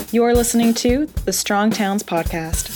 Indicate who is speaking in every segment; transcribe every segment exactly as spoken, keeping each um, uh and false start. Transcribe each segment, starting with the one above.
Speaker 1: You're listening to the Strong Towns Podcast.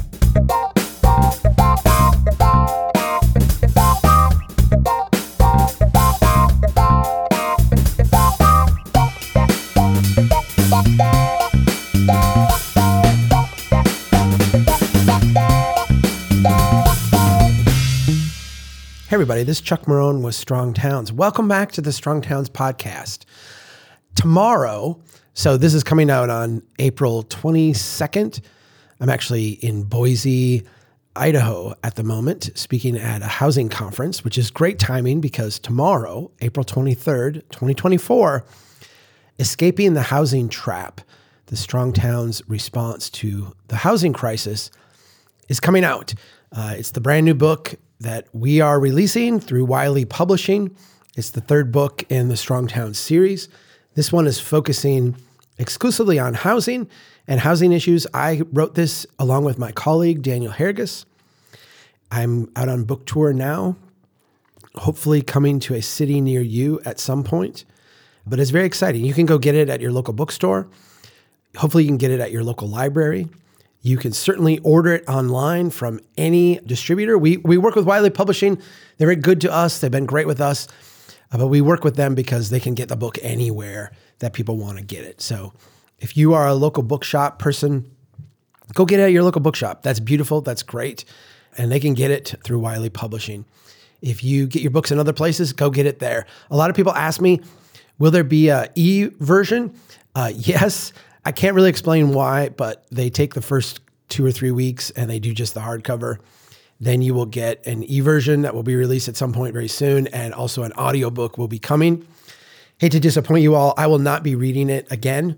Speaker 2: Hey everybody, this is Chuck Marohn with Strong Towns. Welcome back to the Strong Towns Podcast. Tomorrow, so this is coming out on April twenty-second. I'm actually in Boise, Idaho at the moment, speaking at a housing conference, which is great timing because tomorrow, April twenty-third, twenty twenty-four, Escaping the Housing Trap, the Strong Towns response to the housing crisis, is coming out. Uh, it's the brand new book that we are releasing through Wiley Publishing. It's the third book in the Strong Towns series. This one is focusing exclusively on housing and housing issues. I wrote this along with my colleague, Daniel Herges. I'm out on book tour now, hopefully coming to a city near you at some point. But it's very exciting. You can go get it at your local bookstore. Hopefully you can get it at your local library. You can certainly order it online from any distributor. We we work with Wiley Publishing. They're very good to us. They've been great with us. Uh, but we work with them because they can get the book anywhere that people want to get it. So if you are a local bookshop person, go get it at your local bookshop. That's beautiful. That's great. And they can get it through Wiley Publishing. If you get your books in other places, go get it there. A lot of people ask me, will there be an e-version? Uh, yes. I can't really explain why, but they take the first two or three weeks and they do just the hardcover. Then you will get an e-version that will be released at some point very soon, and also an audiobook will be coming. Hate to disappoint you all, I will not be reading it again.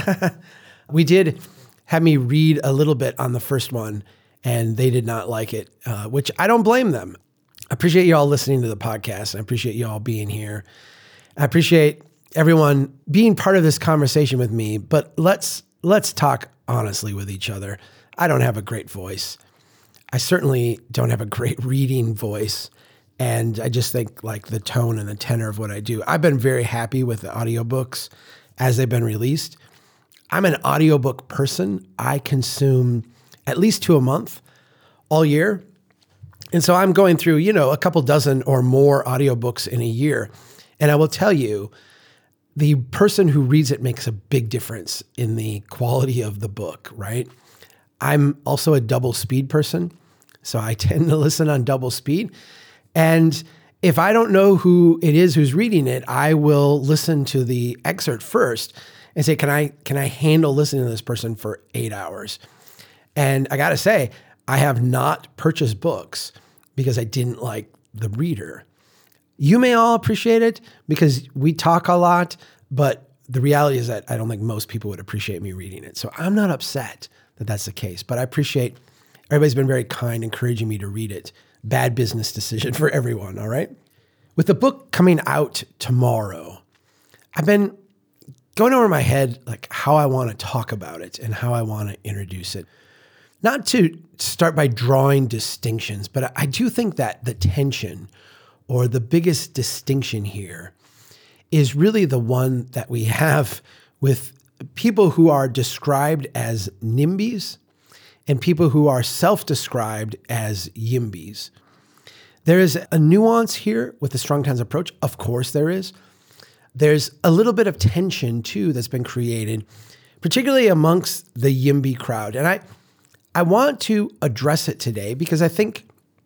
Speaker 2: We did have me read a little bit on the first one, and they did not like it, uh, which I don't blame them. I appreciate you all listening to the podcast. I appreciate you all being here. I appreciate everyone being part of this conversation with me, but let's let's talk honestly with each other. I don't have a great voice. I certainly don't have a great reading voice. And I just think like the tone and the tenor of what I do. I've been very happy with the audiobooks as they've been released. I'm an audiobook person. I consume at least two a month all year. And so I'm going through, you know, a couple dozen or more audiobooks in a year. And I will tell you, the person who reads it makes a big difference in the quality of the book, right? I'm also a double speed person, so I tend to listen on double speed. And if I don't know who it is who's reading it, I will listen to the excerpt first and say, can I can I handle listening to this person for eight hours? And I got to say, I have not purchased books because I didn't like the reader. You may all appreciate it because we talk a lot, but the reality is that I don't think most people would appreciate me reading it. So I'm not upset that that's the case, but I appreciate everybody's been very kind, encouraging me to read it. Bad business decision for everyone, all right? With the book coming out tomorrow, I've been going over my head like how I want to talk about it and how I want to introduce it. Not to start by drawing distinctions, but I do think that the tension or the biggest distinction here is really the one that we have with people who are described as NIMBYs and people who are self-described as YIMBYs. There is a nuance here with the Strong Towns approach. Of course there is. There's a little bit of tension too that's been created, particularly amongst the YIMBY crowd. And I, I want to address it today because I think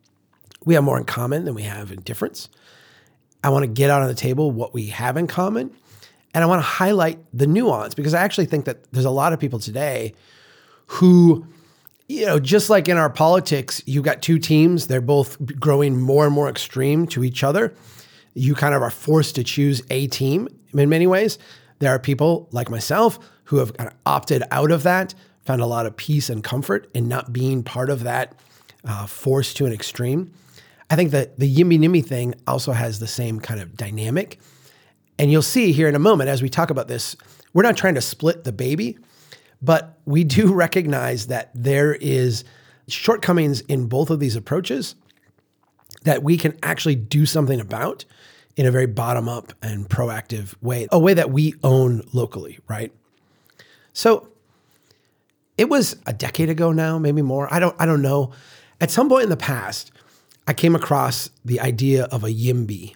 Speaker 2: we have more in common than we have in difference. I want to get out on the table what we have in common. And I want to highlight the nuance because I actually think that there's a lot of people today who, you know, just like in our politics, you got two teams. They're both growing more and more extreme to each other. You kind of are forced to choose a team in many ways. There are people like myself who have kind of opted out of that, found a lot of peace and comfort in not being part of that uh, force to an extreme. I think that the YIMBY-NIMBY thing also has the same kind of dynamic. And you'll see here in a moment as we talk about this, we're not trying to split the baby, but we do recognize that there is shortcomings in both of these approaches that we can actually do something about in a very bottom-up and proactive way, a way that we own locally, right? So it was a decade ago now, maybe more. I don't, I don't know. At some point in the past, I came across the idea of a YIMBY.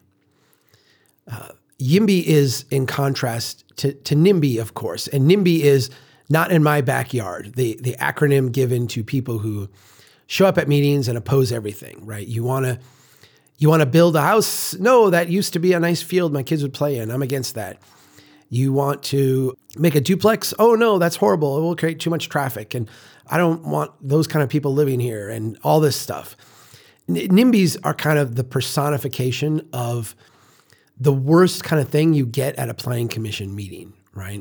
Speaker 2: Uh, YIMBY is in contrast to, to NIMBY, of course. And NIMBY is not in my backyard, the, the acronym given to people who show up at meetings and oppose everything, right? You want to you want to build a house? No, that used to be a nice field my kids would play in. I'm against that. You want to make a duplex? Oh no, that's horrible. It will create too much traffic. And I don't want those kind of people living here and all this stuff. NIMBYs are kind of the personification of the worst kind of thing you get at a planning commission meeting, right?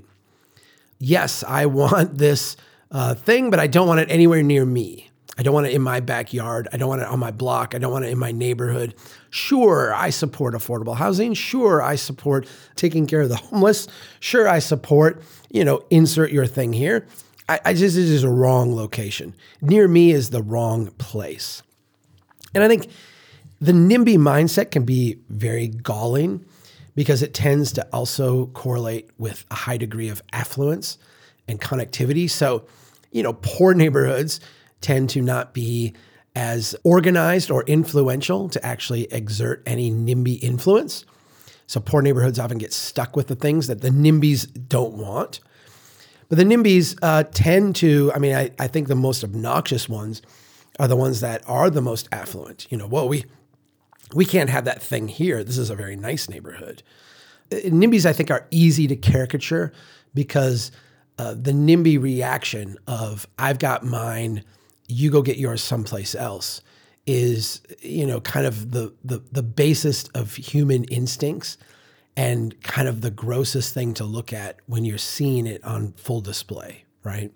Speaker 2: Yes, I want this uh, thing, but I don't want it anywhere near me. I don't want it in my backyard. I don't want it on my block. I don't want it in my neighborhood. Sure, I support affordable housing. Sure, I support taking care of the homeless. Sure, I support, you know, insert your thing here. I, I just, this is a wrong location. Near me is the wrong place. And I think the NIMBY mindset can be very galling because it tends to also correlate with a high degree of affluence and connectivity. So, you know, poor neighborhoods tend to not be as organized or influential to actually exert any NIMBY influence. So poor neighborhoods often get stuck with the things that the NIMBYs don't want. But the NIMBYs uh, tend to, I mean, I, I think the most obnoxious ones are the ones that are the most affluent. You know, well, we we can't have that thing here. This is a very nice neighborhood. NIMBYs, I think, are easy to caricature because uh, the NIMBY reaction of, I've got mine, you go get yours someplace else, is, you know, kind of the, the, the basest of human instincts and kind of the grossest thing to look at when you're seeing it on full display, right?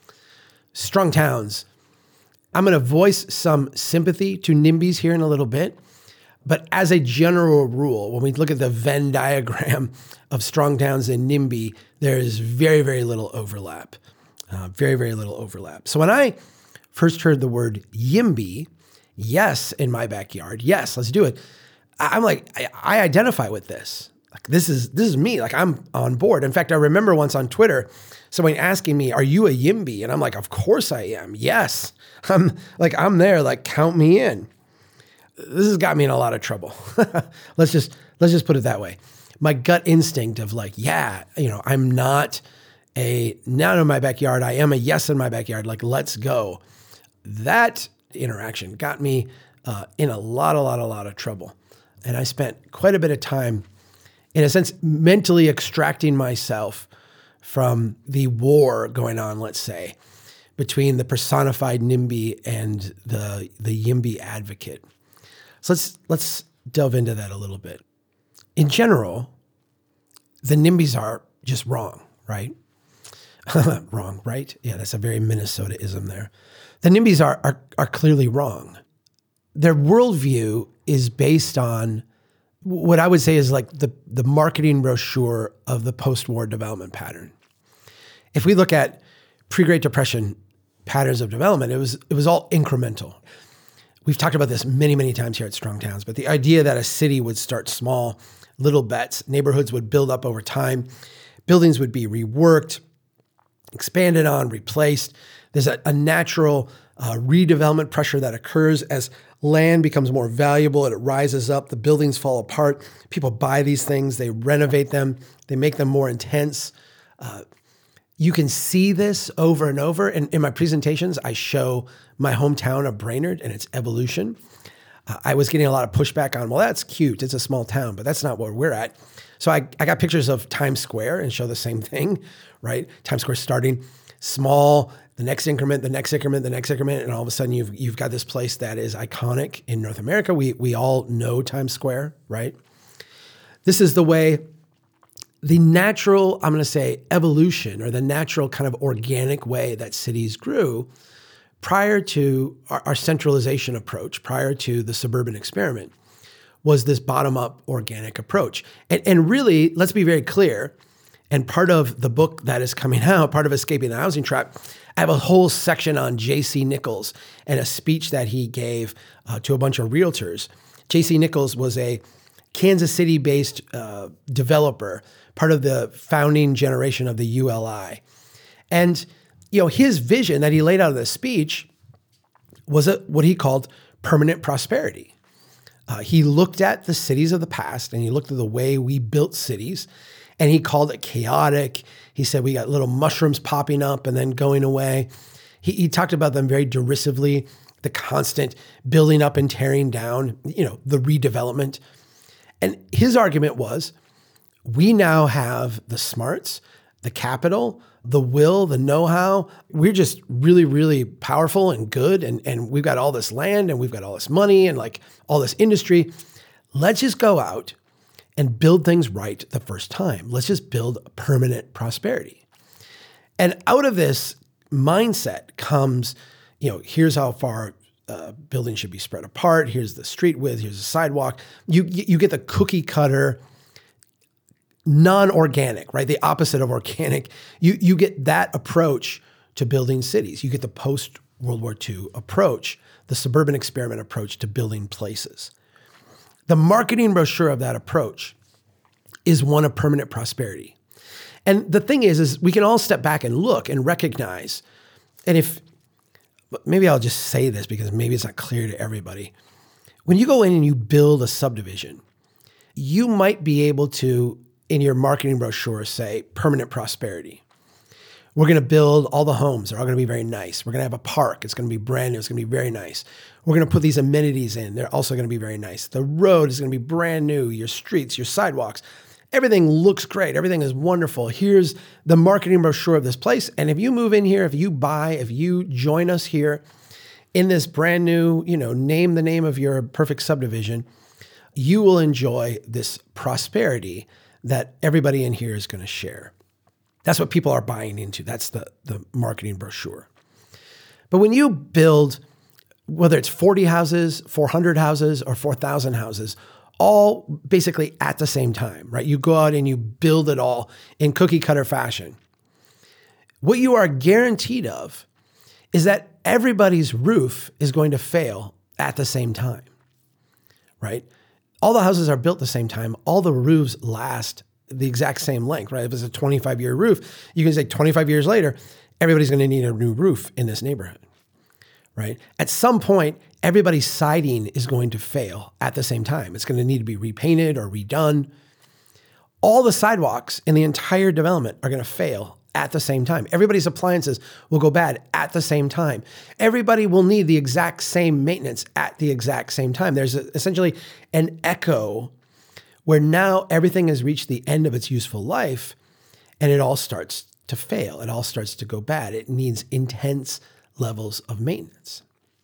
Speaker 2: Strong towns. I'm going to voice some sympathy to NIMBYs here in a little bit. But as a general rule, when we look at the Venn diagram of strong towns and NIMBY, there is very, very little overlap. Uh, very, very little overlap. So when I first heard the word YIMBY, yes, in my backyard, yes, let's do it. I'm like, I, I identify with this. Like this is this is me. Like I'm on board. In fact, I remember once on Twitter, someone asking me, "Are you a YIMBY?" And I'm like, "Of course I am. Yes, I'm like I'm there. Like count me in." This has got me in a lot of trouble. let's just let's just put it that way. My gut instinct of like, yeah, you know, I'm not a not in my backyard. I am a yes in my backyard. Like, let's go. That interaction got me uh, in a lot, a lot, a lot of trouble. And I spent quite a bit of time, in a sense, mentally extracting myself from the war going on, let's say, between the personified NIMBY and the the YIMBY advocate. So let's let's delve into that a little bit. In general, the NIMBYs are just wrong, right? Wrong, right? Yeah, that's a very Minnesota-ism there. The NIMBYs are, are are clearly wrong. Their worldview is based on what I would say is like the, the marketing brochure of the post-war development pattern. If we look at pre-Great Depression patterns of development, it was it was all incremental. We've talked about this many, many times here at Strong Towns, but the idea that a city would start small, little bets, neighborhoods would build up over time, buildings would be reworked, expanded on, replaced. There's a, a natural uh, redevelopment pressure that occurs as land becomes more valuable and it rises up, the buildings fall apart, people buy these things, they renovate them, they make them more intense. Uh, You can see this over and over. And in my presentations, I show my hometown of Brainerd and its evolution. Uh, I was getting a lot of pushback on, well, that's cute. It's a small town, but that's not where we're at. So I, I got pictures of Times Square and show the same thing, right? Times Square starting small, the next increment, the next increment, the next increment, and all of a sudden you've you've got this place that is iconic in North America. We we all know Times Square, right? This is the way the natural, I'm going to say, evolution or the natural kind of organic way that cities grew prior to our, our centralization approach, prior to the suburban experiment, was this bottom-up organic approach. And, and really, let's be very clear, and part of the book that is coming out, part of Escaping the Housing Trap, I have a whole section on J C Nichols and a speech that he gave uh, to a bunch of realtors. J C Nichols was a Kansas City-based uh, developer, part of the founding generation of the U L I. And you know, his vision that he laid out in this speech was a, what he called permanent prosperity. Uh, he looked at the cities of the past and he looked at the way we built cities and he called it chaotic. He said we got little mushrooms popping up and then going away. He, he talked about them very derisively, the constant building up and tearing down, you know, the redevelopment. And his argument was, we now have the smarts, the capital, the will, the know-how. We're just really, really powerful and good. And, and we've got all this land and we've got all this money and like all this industry. Let's just go out and build things right the first time. Let's just build permanent prosperity. And out of this mindset comes, you know, here's how far uh, buildings should be spread apart. Here's the street width. Here's the sidewalk. You, you get the cookie cutter non-organic, right? The opposite of organic. You, you get that approach to building cities. You get the post-World War Two approach, the suburban experiment approach to building places. The marketing brochure of that approach is one of permanent prosperity. And the thing is, is we can all step back and look and recognize, and if, maybe I'll just say this because maybe it's not clear to everybody. When you go in and you build a subdivision, you might be able to, in your marketing brochure, say permanent prosperity. We're going to build all the homes. They're all going to be very nice. We're going to have a park. It's going to be brand new. It's going to be very nice. We're going to put these amenities in. They're also going to be very nice. The road is going to be brand new. Your streets, your sidewalks, everything looks great. Everything is wonderful. Here's the marketing brochure of this place. And if you move in here, if you buy, if you join us here in this brand new, you know, name the name of your perfect subdivision, you will enjoy this prosperity that everybody in here is going to share. That's what people are buying into. That's the, the marketing brochure. But when you build, whether it's forty houses, four hundred houses, or four thousand houses, all basically at the same time, right? You go out and you build it all in cookie cutter fashion. What you are guaranteed of is that everybody's roof is going to fail at the same time, right? All the houses are built at the same time. All the roofs last the exact same length, right? If it's a twenty-five year roof, you can say twenty-five years later, everybody's going to need a new roof in this neighborhood, right? At some point, everybody's siding is going to fail at the same time. It's going to need to be repainted or redone. All the sidewalks in the entire development are going to fail at the same time. Everybody's appliances will go bad at the same time. Everybody will need the exact same maintenance at the exact same time. There's a, essentially an echo where now everything has reached the end of its useful life and it all starts to fail. It all starts to go bad. It needs intense levels of maintenance.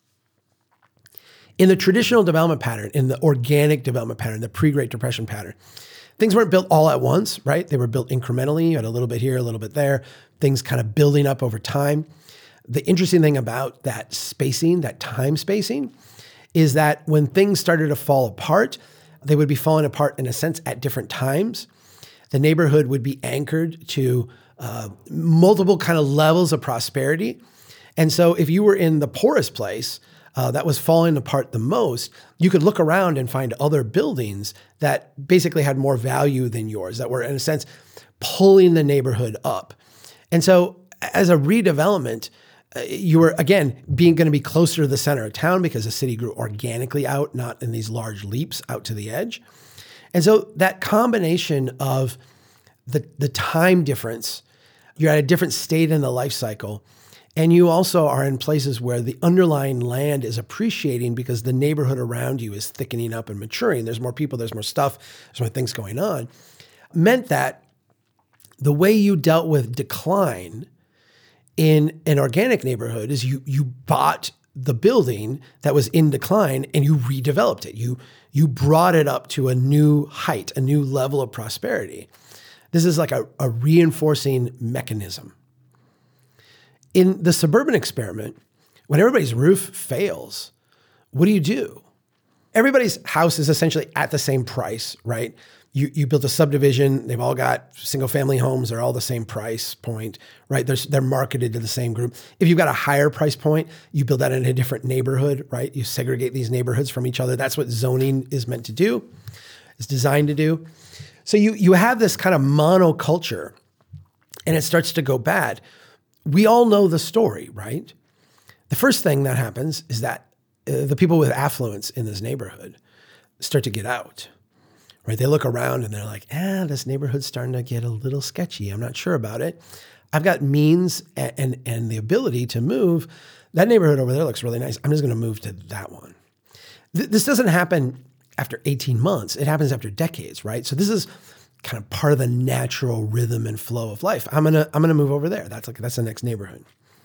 Speaker 2: In the traditional development pattern, in the organic development pattern, the pre-Great Depression pattern, things weren't built all at once, right? They were built incrementally. You had a little bit here, a little bit there, things kind of building up over time. The interesting thing about that spacing, that time spacing, is that when things started to fall apart, they would be falling apart in a sense at different times. The neighborhood would be anchored to uh, multiple kind of levels of prosperity. And so if you were in the poorest place, Uh, that was falling apart the most, you could look around and find other buildings that basically had more value than yours, that were, in a sense, pulling the neighborhood up. And so as a redevelopment, uh, you were, again, being going to be closer to the center of town because the city grew organically out, not in these large leaps out to the edge. And so that combination of the, the time difference, you're at a different state in the life cycle, and you also are in places where the underlying land is appreciating because the neighborhood around you is thickening up and maturing. There's more people, there's more stuff, there's more things going on. Meant that the way you dealt with decline in an organic neighborhood is you you bought the building that was in decline and you redeveloped it. You, you brought it up to a new height, a new level of prosperity. This is like a, a reinforcing mechanism. In the suburban experiment, when everybody's roof fails, what do you do? Everybody's house is essentially at the same price, right? You you built a subdivision, they've all got single family homes, they're all the same price point, right? They're, they're marketed to the same group. If you've got a higher price point, you build that in a different neighborhood, right? You segregate these neighborhoods from each other. That's what zoning is meant to do, is designed to do. So you you have this kind of monoculture and it starts to go bad. we all know the story, right? The first thing that happens is that uh, the people with affluence in this neighborhood start to get out, right? They look around and they're like, ah, this neighborhood's starting to get a little sketchy. I'm not sure about it. I've got means and, and, and the ability to move. That neighborhood over there looks really nice. I'm just going to move to that one. Th- this doesn't happen after eighteen months. It happens after decades, right? So this is kind of part of the natural rhythm and flow of life. I'm gonna I'm gonna move over there. That's like that's the next neighborhood.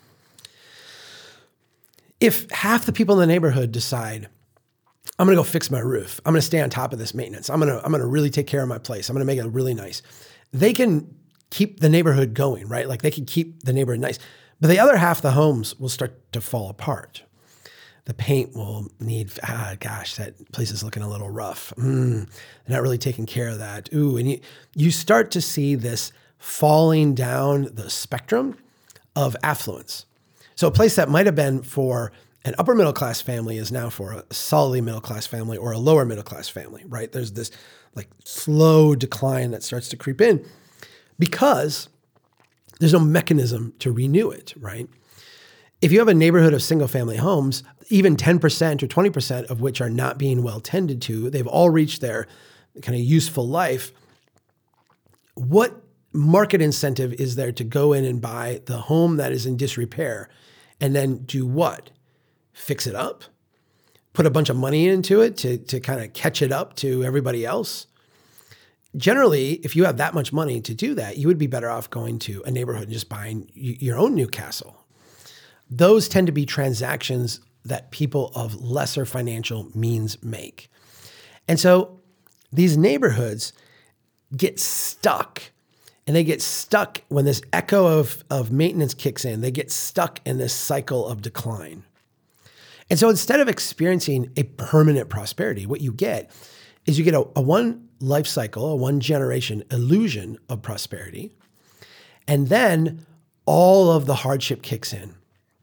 Speaker 2: If half the people in the neighborhood decide, I'm gonna go fix my roof, I'm gonna stay on top of this maintenance, I'm gonna I'm gonna really take care of my place, I'm gonna make it really nice, they can keep the neighborhood going, right? Like they can keep the neighborhood nice. But the other half, the homes will start to fall apart. The paint will need, ah, gosh, that place is looking a little rough. Mm, they're not really taking care of that. Ooh, and you, you start to see this falling down the spectrum of affluence. So a place that might have been for an upper middle class family is now for a solidly middle class family or a lower middle class family, right? There's this like slow decline that starts to creep in because there's no mechanism to renew it, right? If you have a neighborhood of single family homes, even ten percent or twenty percent of which are not being well tended to, they've all reached their kind of useful life. What market incentive is there to go in and buy the home that is in disrepair and then do what? Fix it up? Put a bunch of money into it to, to kind of catch it up to everybody else? Generally, if you have that much money to do that, you would be better off going to a neighborhood and just buying y- your own new castle. Those tend to be transactions that people of lesser financial means make. And so these neighborhoods get stuck, and they get stuck when this echo of, of maintenance kicks in. They get stuck in this cycle of decline. And so instead of experiencing a permanent prosperity, what you get is you get a, a one life cycle, a one generation illusion of prosperity, and then all of the hardship kicks in.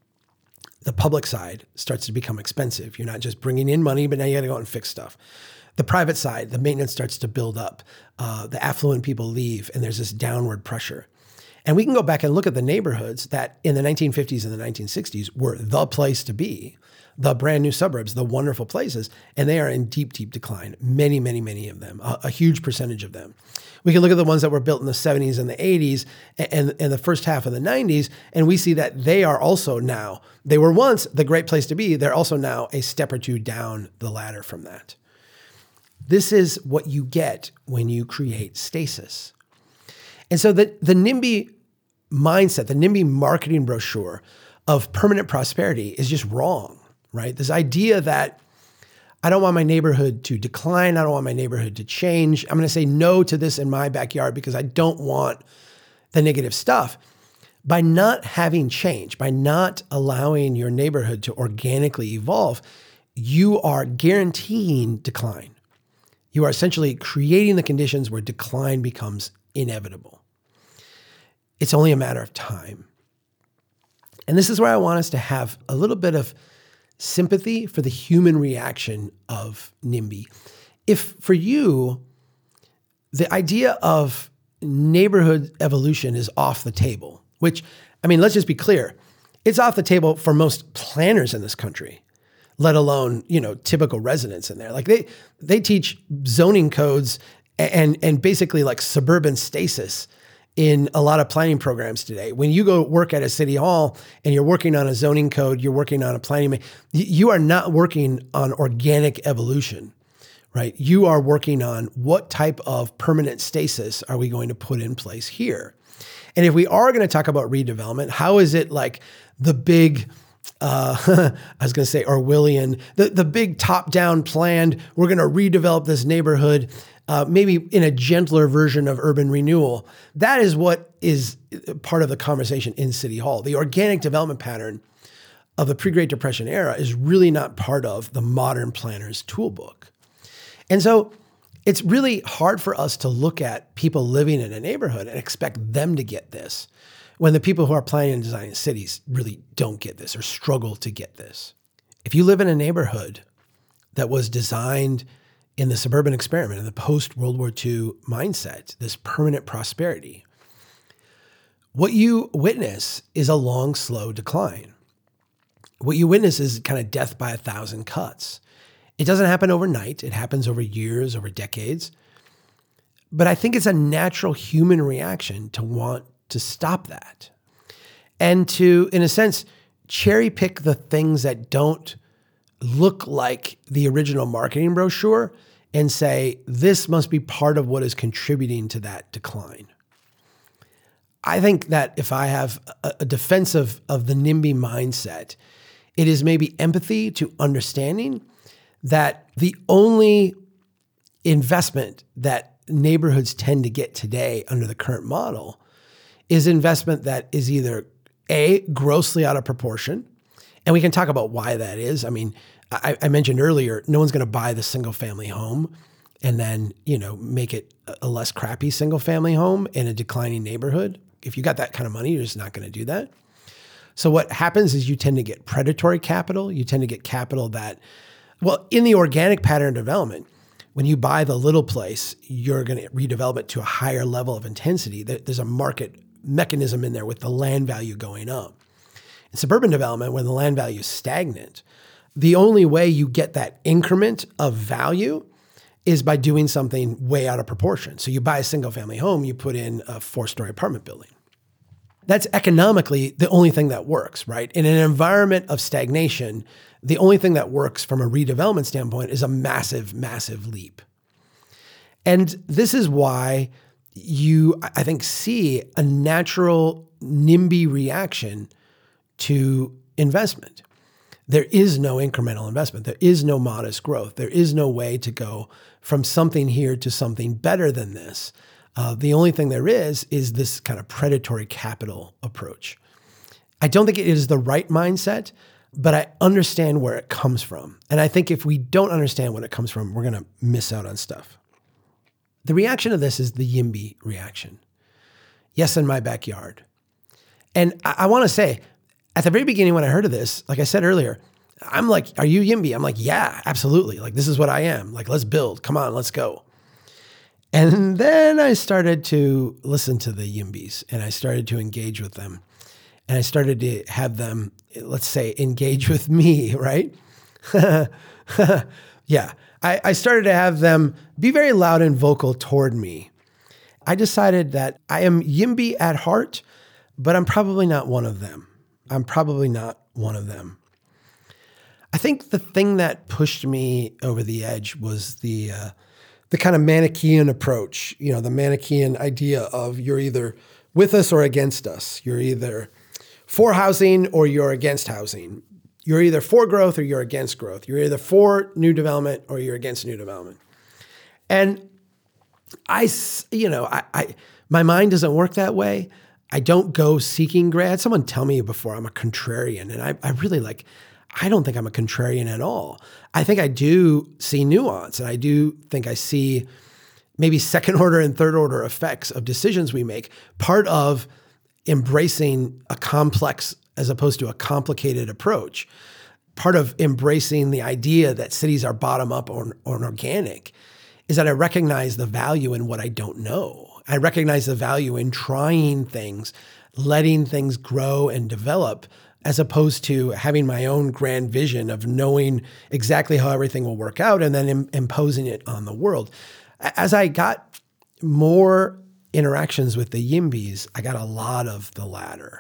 Speaker 2: The public side starts to become expensive. You're not just bringing in money, but now you got to go out and fix stuff. The private side, the maintenance starts to build up. Uh, the affluent people leave, and there's this downward pressure. And we can go back and look at the neighborhoods that in the nineteen fifties and the nineteen sixties were the place to be, the brand new suburbs, the wonderful places, and they are in deep, deep decline. Many, many, many of them, a, a huge percentage of them. We can look at the ones that were built in the seventies and the eighties and, and the first half of the nineties, and we see that they are also now, they were once the great place to be, they're also now a step or two down the ladder from that. This is what you get when you create stasis. And so the, the NIMBY mindset, the NIMBY marketing brochure of permanent prosperity is just wrong, right? This idea that I don't want my neighborhood to decline. I don't want my neighborhood to change. I'm going to say no to this in my backyard because I don't want the negative stuff. By not having change, by not allowing your neighborhood to organically evolve, you are guaranteeing decline. You are essentially creating the conditions where decline becomes inevitable. It's only a matter of time. And this is where I want us to have a little bit of sympathy for the human reaction of NIMBY. If for you, the idea of neighborhood evolution is off the table, which, I mean, let's just be clear, it's off the table for most planners in this country, let alone, you know, typical residents in there. Like they they teach zoning codes and and basically like suburban stasis in a lot of planning programs today. When you go work at a city hall and you're working on a zoning code, you're working on a planning, you are not working on organic evolution, right? You are working on what type of permanent stasis are we going to put in place here? And if we are going to talk about redevelopment, how is it like the big, uh, I was going to say Orwellian, the, the big top-down planned, we're going to redevelop this neighborhood, Uh, maybe in a gentler version of urban renewal. That is what is part of the conversation in City Hall. The organic development pattern of the pre-Great Depression era is really not part of the modern planner's toolbook. And so it's really hard for us to look at people living in a neighborhood and expect them to get this when the people who are planning and designing cities really don't get this or struggle to get this. If you live in a neighborhood that was designed in the suburban experiment, in the post-World War Two mindset, this permanent prosperity, what you witness is a long, slow decline. What you witness is kind of death by a thousand cuts. It doesn't happen overnight. It happens over years, over decades. But I think it's a natural human reaction to want to stop that and to, in a sense, cherry pick the things that don't look like the original marketing brochure and say, this must be part of what is contributing to that decline. I think that if I have a, a defense of, of the NIMBY mindset, it is maybe empathy to understanding that the only investment that neighborhoods tend to get today under the current model is investment that is either A, grossly out of proportion, and we can talk about why that is. I mean, I, I mentioned earlier, no one's going to buy the single family home and then, you know, make it a less crappy single family home in a declining neighborhood. If you got that kind of money, you're just not going to do that. So what happens is you tend to get predatory capital. You tend to get capital that, well, in the organic pattern of development, when you buy the little place, you're going to redevelop it to a higher level of intensity. There's a market mechanism in there with the land value going up. In suburban development, when the land value is stagnant, the only way you get that increment of value is by doing something way out of proportion. So you buy a single family home, you put in a four-story apartment building. That's economically the only thing that works, right? In an environment of stagnation, the only thing that works from a redevelopment standpoint is a massive, massive leap. And this is why you, I think, see a natural NIMBY reaction to investment. There is no incremental investment. There is no modest growth. There is no way to go from something here to something better than this. Uh, the only thing there is, is this kind of predatory capital approach. I don't think it is the right mindset, but I understand where it comes from. And I think if we don't understand where it comes from, we're going to miss out on stuff. The reaction of this is the YIMBY reaction. Yes, in my backyard. And I, I want to say, at the very beginning when I heard of this, like I said earlier, I'm like, are you YIMBY? I'm like, yeah, absolutely. Like, this is what I am. Like, let's build. Come on, let's go. And then I started to listen to the YIMBYs and I started to engage with them. And I started to have them, let's say, engage with me, right? yeah. I, I started to have them be very loud and vocal toward me. I decided that I am YIMBY at heart, but I'm probably not one of them. I'm probably not one of them. I think the thing that pushed me over the edge was the uh, the kind of Manichaean approach, you know, the Manichaean idea of you're either with us or against us. You're either for housing or you're against housing. You're either for growth or you're against growth. You're either for new development or you're against new development. And I, you know, I, I my mind doesn't work that way. I don't go seeking gray. I had someone tell me before I'm a contrarian, and I, I really like, I don't think I'm a contrarian at all. I think I do see nuance, and I do think I see maybe second order and third order effects of decisions we make, part of embracing a complex as opposed to a complicated approach. Part of embracing the idea that cities are bottom up or, or organic is that I recognize the value in what I don't know. I recognize the value in trying things, letting things grow and develop, as opposed to having my own grand vision of knowing exactly how everything will work out and then im- imposing it on the world. As I got more interactions with the YIMBYs, I got a lot of the latter.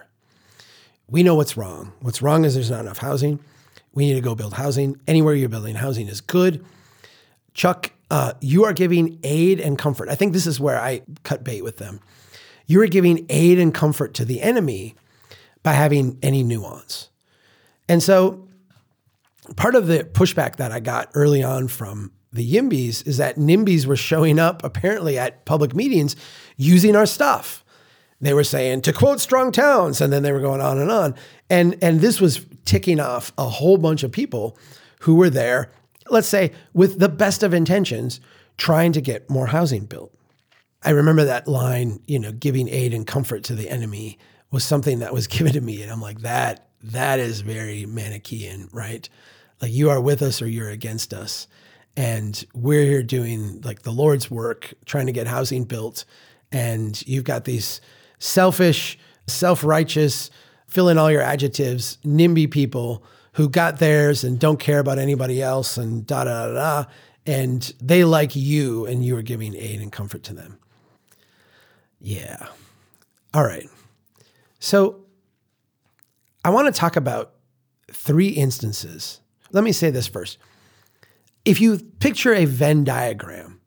Speaker 2: We know what's wrong. What's wrong is there's not enough housing. We need to go build housing. Anywhere you're building housing is good. Chuck, uh, you are giving aid and comfort. I think this is where I cut bait with them. You are giving aid and comfort to the enemy by having any nuance. And so part of the pushback that I got early on from the YIMBYs is that NIMBYs were showing up apparently at public meetings using our stuff. They were saying, to quote Strong Towns, and then they were going on and on. And, and this was ticking off a whole bunch of people who were there, let's say, with the best of intentions, trying to get more housing built. I remember that line, you know, giving aid and comfort to the enemy was something that was given to me. And I'm like, that, that is very Manichaean, right? Like, you are with us or you're against us. And we're here doing like the Lord's work, trying to get housing built. And you've got these selfish, self-righteous, fill in all your adjectives, NIMBY people who got theirs and don't care about anybody else and da da da da. And they like you and you are giving aid and comfort to them. Yeah. All right. So I want to talk about three instances. Let me say this first. If you picture a Venn diagram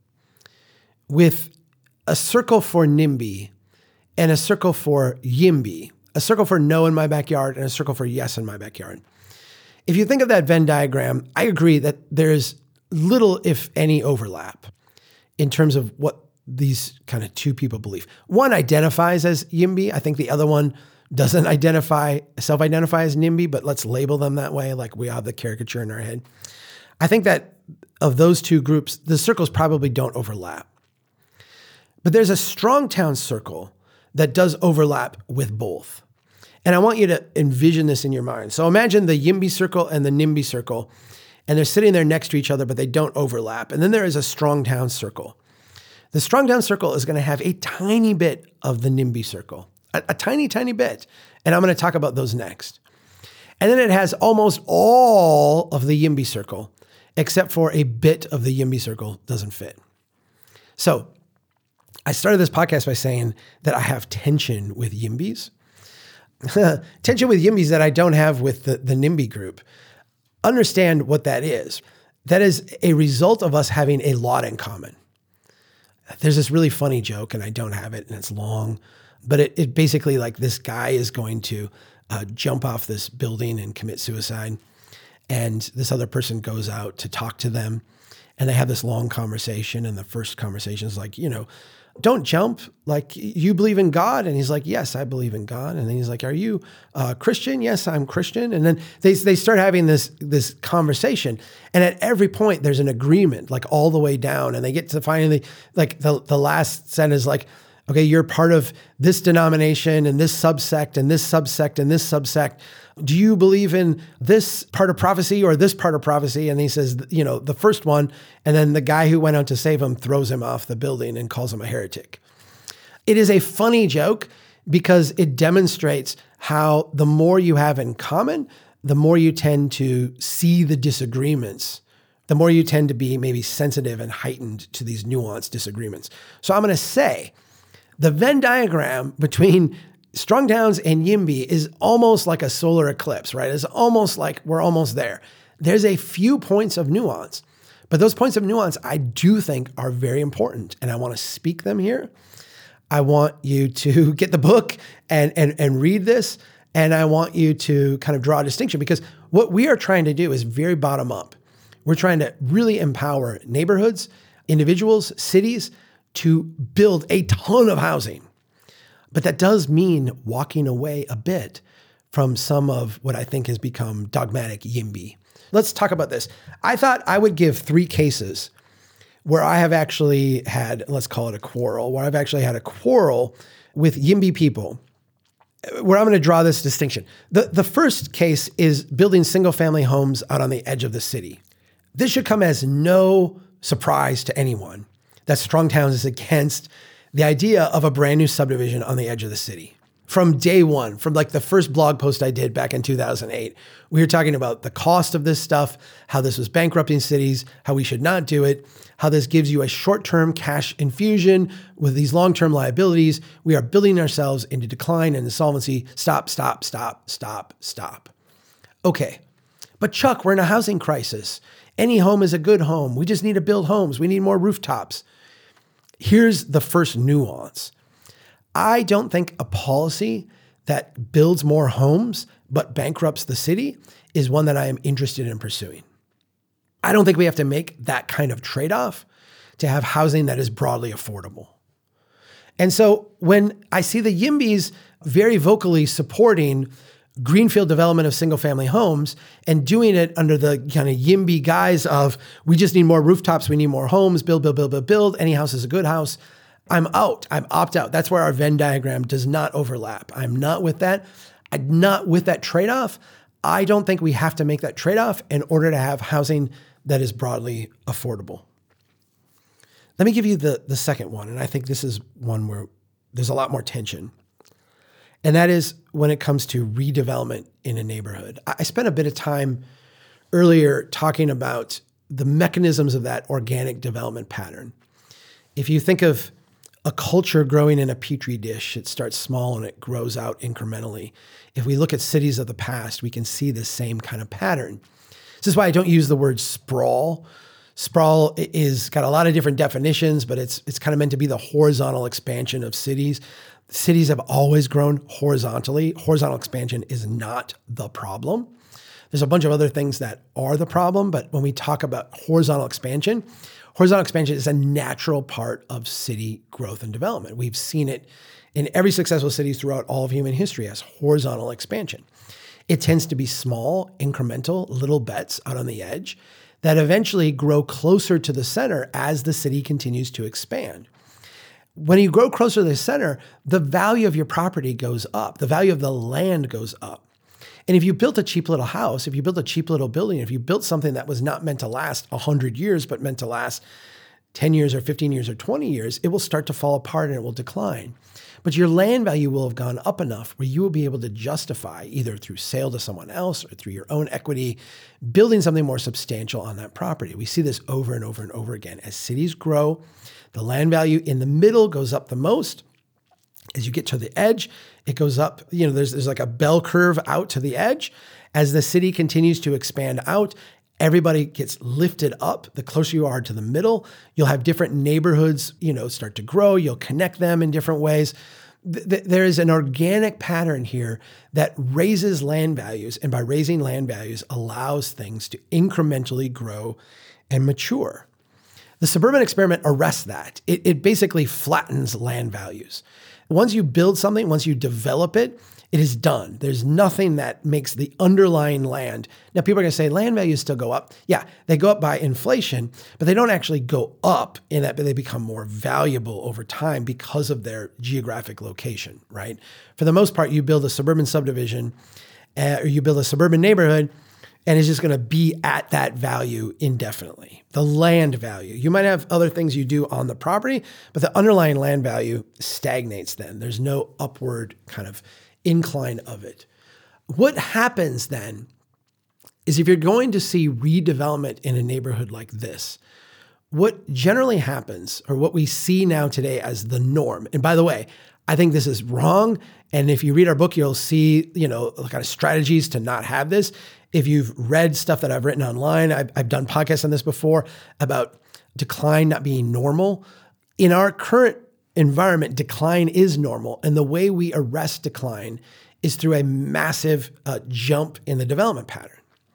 Speaker 2: with a circle for NIMBY and a circle for YIMBY, a circle for no in my backyard and a circle for yes in my backyard. If you think of that Venn diagram, I agree that there's little, if any, overlap in terms of what these kind of two people believe. One identifies as YIMBY. I think the other one doesn't identify, self-identify as NIMBY, but let's label them that way, like we have the caricature in our head. I think that of those two groups, the circles probably don't overlap. But there's a strong town circle that does overlap with both. And I want you to envision this in your mind. So imagine the YIMBY circle and the NIMBY circle, and they're sitting there next to each other, but they don't overlap. And then there is a strong town circle. The strong town circle is going to have a tiny bit of the NIMBY circle, a, a tiny, tiny bit. And I'm going to talk about those next. And then it has almost all of the YIMBY circle, except for a bit of the YIMBY circle doesn't fit. So I started this podcast by saying that I have tension with YIMBYs. Tension with YIMBYs that I don't have with the, the NIMBY group. Understand what that is. That is a result of us having a lot in common. There's this really funny joke, and I don't have it, and it's long, but it, it basically like this guy is going to uh, jump off this building and commit suicide. And this other person goes out to talk to them, and they have this long conversation. And the first conversation is like, you know, don't jump, like you believe in God. And he's like, yes, I believe in God. And then he's like, are you uh, Christian? Yes, I'm Christian. And then they they start having this, this conversation. And at every point there's an agreement, like all the way down. And they get to finally, like the, the last sentence, like, okay, you're part of this denomination and this subsect and this subsect and this subsect. Do you believe in this part of prophecy or this part of prophecy? And he says, you know, the first one. And then the guy who went out to save him throws him off the building and calls him a heretic. It is a funny joke because it demonstrates how the more you have in common, the more you tend to see the disagreements, the more you tend to be maybe sensitive and heightened to these nuanced disagreements. So I'm going to say the Venn diagram between Strong Towns and YIMBY is almost like a solar eclipse, right? It's almost like we're almost there. There's a few points of nuance, but those points of nuance I do think are very important, and I want to speak them here. I want you to get the book and, and, and read this, and I want you to kind of draw a distinction, because what we are trying to do is very bottom up. We're trying to really empower neighborhoods, individuals, cities to build a ton of housing. But that does mean walking away a bit from some of what I think has become dogmatic YIMBY. Let's talk about this. I thought I would give three cases where I have actually had, let's call it a quarrel, where I've actually had a quarrel with YIMBY people, where I'm going to draw this distinction. The, the first case is building single-family homes out on the edge of the city. This should come as no surprise to anyone that Strong Towns is against the idea of a brand new subdivision on the edge of the city. From day one, from like the first blog post I did back in two thousand eight, we were talking about the cost of this stuff, how this was bankrupting cities, how we should not do it, how this gives you a short-term cash infusion with these long-term liabilities. We are building ourselves into decline and insolvency. Stop, stop, stop, stop, stop. Okay, but Chuck, we're in a housing crisis. Any home is a good home. We just need to build homes. We need more rooftops. Here's the first nuance. I don't think a policy that builds more homes but bankrupts the city is one that I am interested in pursuing. I don't think we have to make that kind of trade-off to have housing that is broadly affordable. And so when I see the YIMBYs very vocally supporting greenfield development of single-family homes and doing it under the kind of YIMBY guise of, we just need more rooftops, we need more homes, build, build, build, build, build, any house is a good house, I'm out. I'm opt out. That's where our Venn diagram does not overlap. I'm not with that. I'm not with that trade-off. I don't think we have to make that trade-off in order to have housing that is broadly affordable. Let me give you the, the second one, and I think this is one where there's a lot more tension. And that is when it comes to redevelopment in a neighborhood. I spent a bit of time earlier talking about the mechanisms of that organic development pattern. If you think of a culture growing in a petri dish, it starts small and it grows out incrementally. If we look at cities of the past, we can see the same kind of pattern. This is why I don't use the word sprawl. Sprawl is got a lot of different definitions, but it's it's kind of meant to be the horizontal expansion of cities. Cities have always grown horizontally. Horizontal expansion is not the problem. There's a bunch of other things that are the problem, but when we talk about horizontal expansion, horizontal expansion is a natural part of city growth and development. We've seen it in every successful city throughout all of human history as horizontal expansion. It tends to be small, incremental, little bets out on the edge that eventually grow closer to the center as the city continues to expand. When you grow closer to the center, the value of your property goes up. The value of the land goes up. And if you built a cheap little house, if you built a cheap little building, if you built something that was not meant to last one hundred years, but meant to last ten years or fifteen years or twenty years, it will start to fall apart and it will decline. But your land value will have gone up enough where you will be able to justify, either through sale to someone else or through your own equity, building something more substantial on that property. We see this over and over and over again. As cities grow, the land value in the middle goes up the most. As you get to the edge, it goes up. You know, there's, there's like a bell curve out to the edge. As the city continues to expand out, everybody gets lifted up. The closer you are to the middle, you'll have different neighborhoods, you know, start to grow. You'll connect them in different ways. Th- there is an organic pattern here that raises land values, and by raising land values allows things to incrementally grow and mature. The suburban experiment arrests that. It, it basically flattens land values. Once you build something, once you develop it, it is done. There's nothing that makes the underlying land. Now, people are going to say land values still go up. Yeah, they go up by inflation, but they don't actually go up in that they become more valuable over time because of their geographic location, right? For the most part, you build a suburban subdivision uh, or you build a suburban neighborhood, and it's just going to be at that value indefinitely. The land value. You might have other things you do on the property, but the underlying land value stagnates then. There's no upward kind of incline of it. What happens then is if you're going to see redevelopment in a neighborhood like this, what generally happens, or what we see now today as the norm, and by the way, I think this is wrong. And if you read our book, you'll see, you know, kind of strategies to not have this. If you've read stuff that I've written online, I've, I've done podcasts on this before about decline not being normal. In our current environment, decline is normal. And the way we arrest decline is through a massive uh, jump in the development pattern.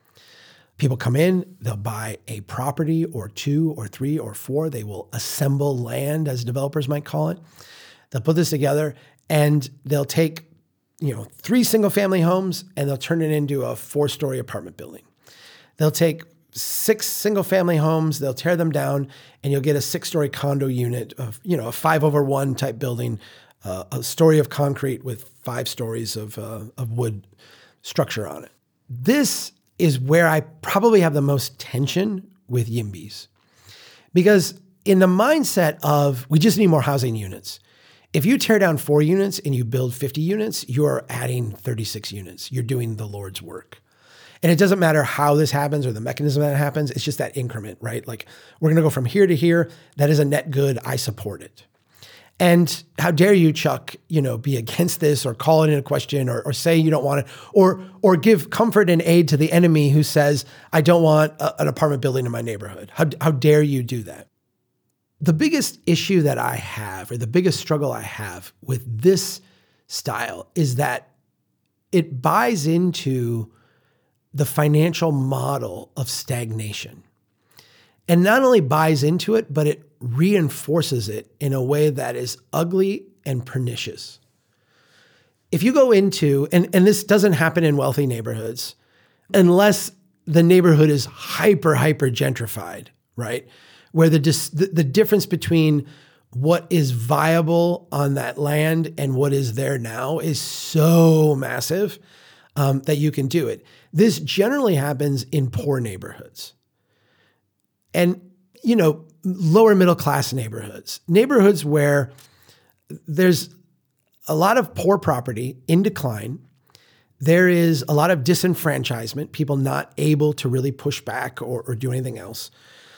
Speaker 2: People come in, they'll buy a property or two or three or four. They will assemble land, as developers might call it. They'll put this together and they'll take, you know, three single family homes and they'll turn it into a four-story apartment building. They'll take six single family homes, they'll tear them down, and you'll get a six-story condo unit of, you know, a five over one type building, uh, a story of concrete with five stories of, uh, of wood structure on it. This is where I probably have the most tension with YIMBYs. Because in the mindset of, we just need more housing units. If you tear down four units and you build fifty units, you're adding thirty-six units. You're doing the Lord's work. And it doesn't matter how this happens or the mechanism that happens. It's just that increment, right? Like, we're going to go from here to here. That is a net good. I support it. And how dare you, Chuck, you know, be against this or call it into question or, or say you don't want it, or, or give comfort and aid to the enemy who says, I don't want a, an apartment building in my neighborhood. How, how dare you do that? The biggest issue that I have, or the biggest struggle I have with this style, is that it buys into the financial model of stagnation. And not only buys into it, but it reinforces it in a way that is ugly and pernicious. If you go into, and, and this doesn't happen in wealthy neighborhoods, unless the neighborhood is hyper, hyper gentrified, right? Where the, dis, the the difference between what is viable on that land and what is there now is so massive um, that you can do it. This generally happens in poor neighborhoods. And, you know, lower middle class neighborhoods, neighborhoods where there's a lot of poor property in decline. There is a lot of disenfranchisement, people not able to really push back or, or do anything else.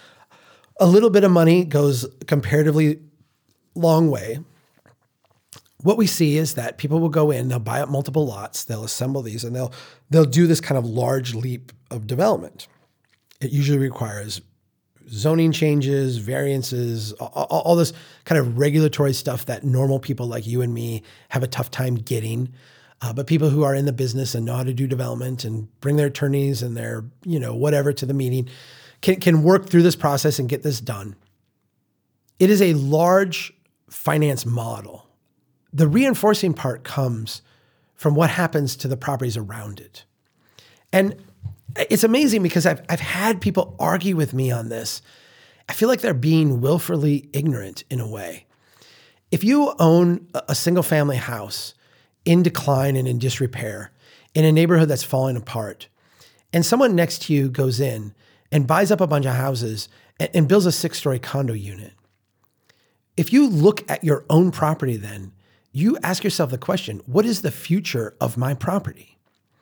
Speaker 2: A little bit of money goes comparatively long way. What we see is that people will go in, they'll buy up multiple lots, they'll assemble these, and they'll they'll do this kind of large leap of development. It usually requires zoning changes, variances, all, all this kind of regulatory stuff that normal people like you and me have a tough time getting. Uh, but people who are in the business and know how to do development and bring their attorneys and their, you know, whatever to the meeting can, can work through this process and get this done. It is a large finance model. The reinforcing part comes from what happens to the properties around it. And it's amazing because I've, I've had people argue with me on this. I feel like they're being willfully ignorant in a way. If you own a single family house in decline and in disrepair in a neighborhood that's falling apart, and someone next to you goes in and buys up a bunch of houses and, and builds a six-story condo unit, if you look at your own property then, you ask yourself the question, what is the future of my property?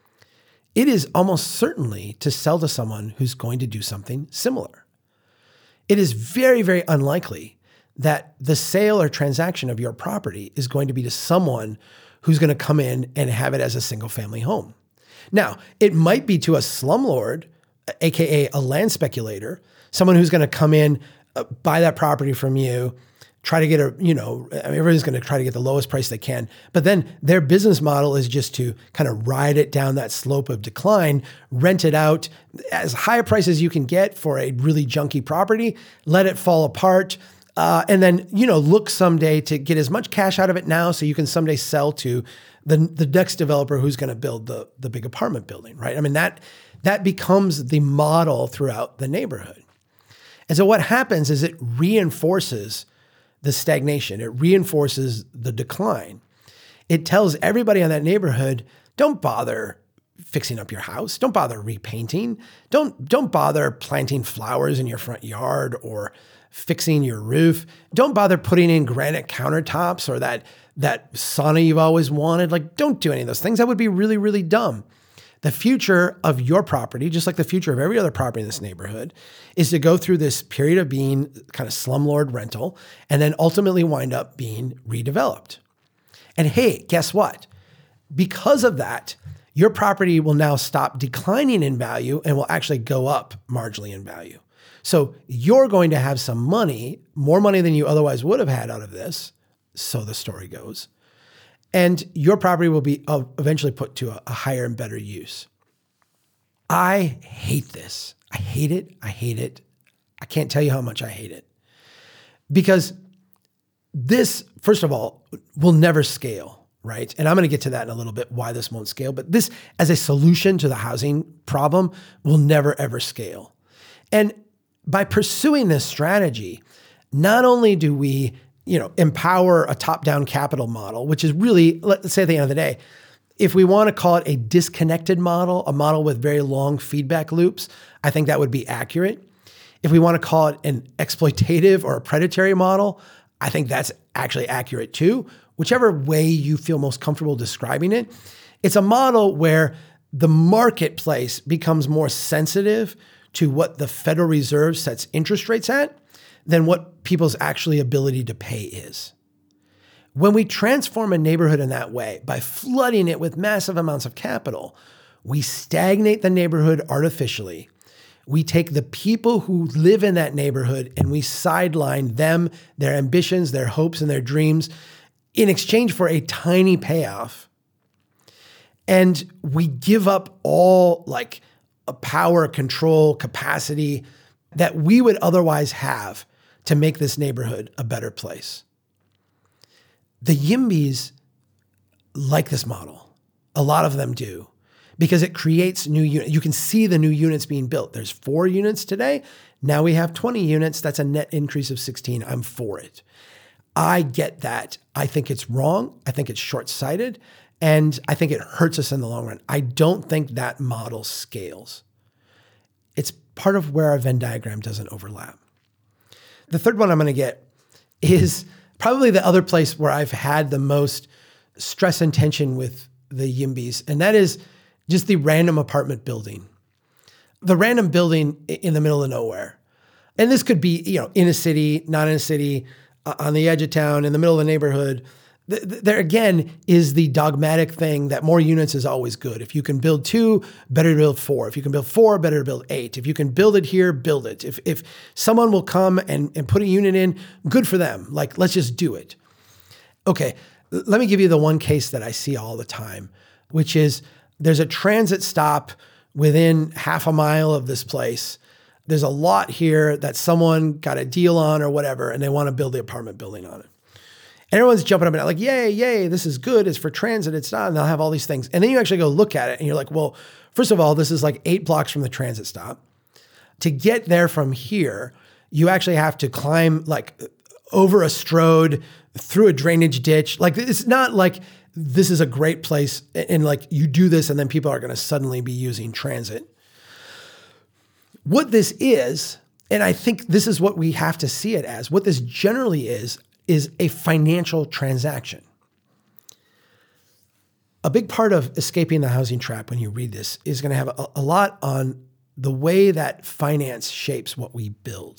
Speaker 2: It is almost certainly to sell to someone who's going to do something similar. It is very, very unlikely that the sale or transaction of your property is going to be to someone who's going to come in and have it as a single family home. Now, it might be to a slumlord, A K A a land speculator, someone who's going to come in, uh, buy that property from you, try to get a, you know, I mean, everybody's going to try to get the lowest price they can. But then their business model is just to kind of ride it down that slope of decline, rent it out as high a price as you can get for a really junky property, let it fall apart, uh, and then, you know, look someday to get as much cash out of it now so you can someday sell to the, the next developer who's going to build the, the big apartment building, right? I mean, that, that becomes the model throughout the neighborhood. And so what happens is it reinforces the stagnation. It reinforces the decline. It tells everybody in that neighborhood, don't bother fixing up your house. Don't bother repainting. Don't, don't bother planting flowers in your front yard or fixing your roof. Don't bother putting in granite countertops or that, that sauna you've always wanted. Like, don't do any of those things. That would be really, really dumb. The future of your property, just like the future of every other property in this neighborhood, is to go through this period of being kind of slumlord rental and then ultimately wind up being redeveloped. And hey, guess what? Because of that, your property will now stop declining in value and will actually go up marginally in value. So you're going to have some money, more money than you otherwise would have had out of this, so the story goes. And your property will be eventually put to a, a higher and better use. I hate this. I hate it. I hate it. I can't tell you how much I hate it. Because this, first of all, will never scale, right? And I'm going to get to that in a little bit, why this won't scale. But this, as a solution to the housing problem, will never, ever scale. And by pursuing this strategy, not only do we you know, empower a top-down capital model, which is really, let's say at the end of the day, if we want to call it a disconnected model, a model with very long feedback loops, I think that would be accurate. If we want to call it an exploitative or a predatory model, I think that's actually accurate too. Whichever way you feel most comfortable describing it, it's a model where the marketplace becomes more sensitive to what the Federal Reserve sets interest rates at than what people's actually ability to pay is. When we transform a neighborhood in that way, by flooding it with massive amounts of capital, we stagnate the neighborhood artificially. We take the people who live in that neighborhood and we sideline them, their ambitions, their hopes, and their dreams in exchange for a tiny payoff. And we give up all like a power, control, capacity that we would otherwise have to make this neighborhood a better place. The YIMBYs like this model. A lot of them do, because it creates new units. You can see the new units being built. There's four units today. Now we have twenty units. That's a net increase of sixteen. I'm for it. I get that. I think it's wrong. I think it's short-sighted. And I think it hurts us in the long run. I don't think that model scales. It's part of where our Venn diagram doesn't overlap. The third one I'm going to get is probably the other place where I've had the most stress and tension with the YIMBYs, and that is just the random apartment building. The random building in the middle of nowhere. And this could be, you know, in a city, not in a city, uh, on the edge of town, in the middle of the neighborhood. Th- th- there again is the dogmatic thing that more units is always good. If you can build two, better to build four. If you can build four, better to build eight. If you can build it here, build it. If if someone will come and, and put a unit in, good for them. Like, let's just do it. Okay, l- let me give you the one case that I see all the time, which is there's a transit stop within half a mile of this place. There's a lot here that someone got a deal on or whatever, and they want to build the apartment building on it. And everyone's jumping up and down like, yay, yay, this is good. It's for transit. It's not. And they'll have all these things. And then you actually go look at it and you're like, well, first of all, this is like eight blocks from the transit stop. To get there from here, you actually have to climb like over a strode, through a drainage ditch. Like, it's not like this is a great place and like you do this and then people are going to suddenly be using transit. What this is, and I think this is what we have to see it as, what this generally is, is a financial transaction. A big part of escaping the housing trap when you read this is going to have a, a lot on the way that finance shapes what we build.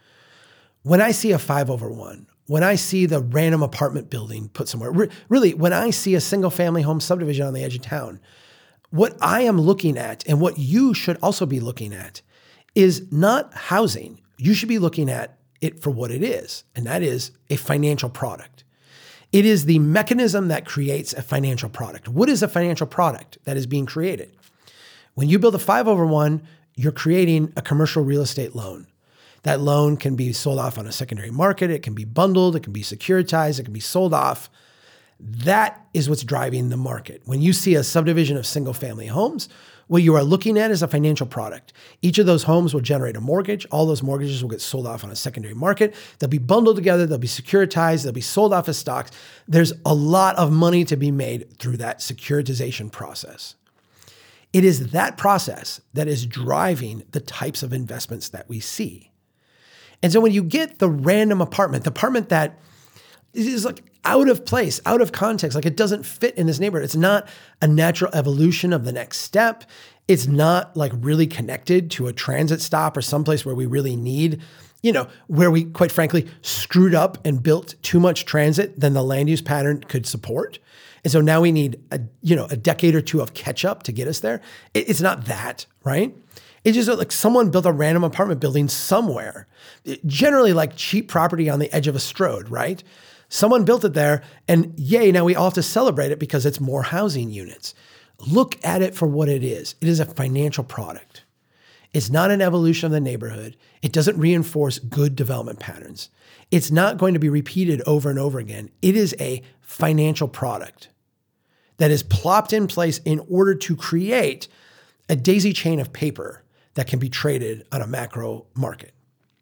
Speaker 2: When I see a five over one, when I see the random apartment building put somewhere, re- really, when I see a single family home subdivision on the edge of town, what I am looking at and what you should also be looking at is not housing. You should be looking at it for what it is, and that is a financial product. It is the mechanism that creates a financial product. What is a financial product that is being created? When you build a five over one, you're creating a commercial real estate loan. That loan can be sold off on a secondary market. It can be bundled. It can be securitized. It can be sold off. That is what's driving the market. When you see a subdivision of single family homes, what you are looking at is a financial product. Each of those homes will generate a mortgage. All those mortgages will get sold off on a secondary market. They'll be bundled together. They'll be securitized. They'll be sold off as stocks. There's a lot of money to be made through that securitization process. It is that process that is driving the types of investments that we see. And so when you get the random apartment, the apartment that is like out of place, out of context, like it doesn't fit in this neighborhood. It's not a natural evolution of the next step. It's not like really connected to a transit stop or someplace where we really need, you know, where we quite frankly screwed up and built too much transit than the land use pattern could support. And so now we need a, you know, a decade or two of catch up to get us there. It, it's not that, right? It's just like someone built a random apartment building somewhere, generally like cheap property on the edge of a strode, right? Someone built it there and yay, now we all have to celebrate it because it's more housing units. Look at it for what it is. It is a financial product. It's not an evolution of the neighborhood. It doesn't reinforce good development patterns. It's not going to be repeated over and over again. It is a financial product that is plopped in place in order to create a daisy chain of paper that can be traded on a macro market.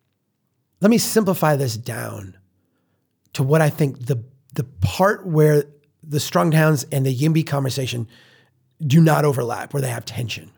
Speaker 2: Let me simplify this down to what I think the, the part where the Strong Towns and the YIMBY conversation do not overlap, where they have tension.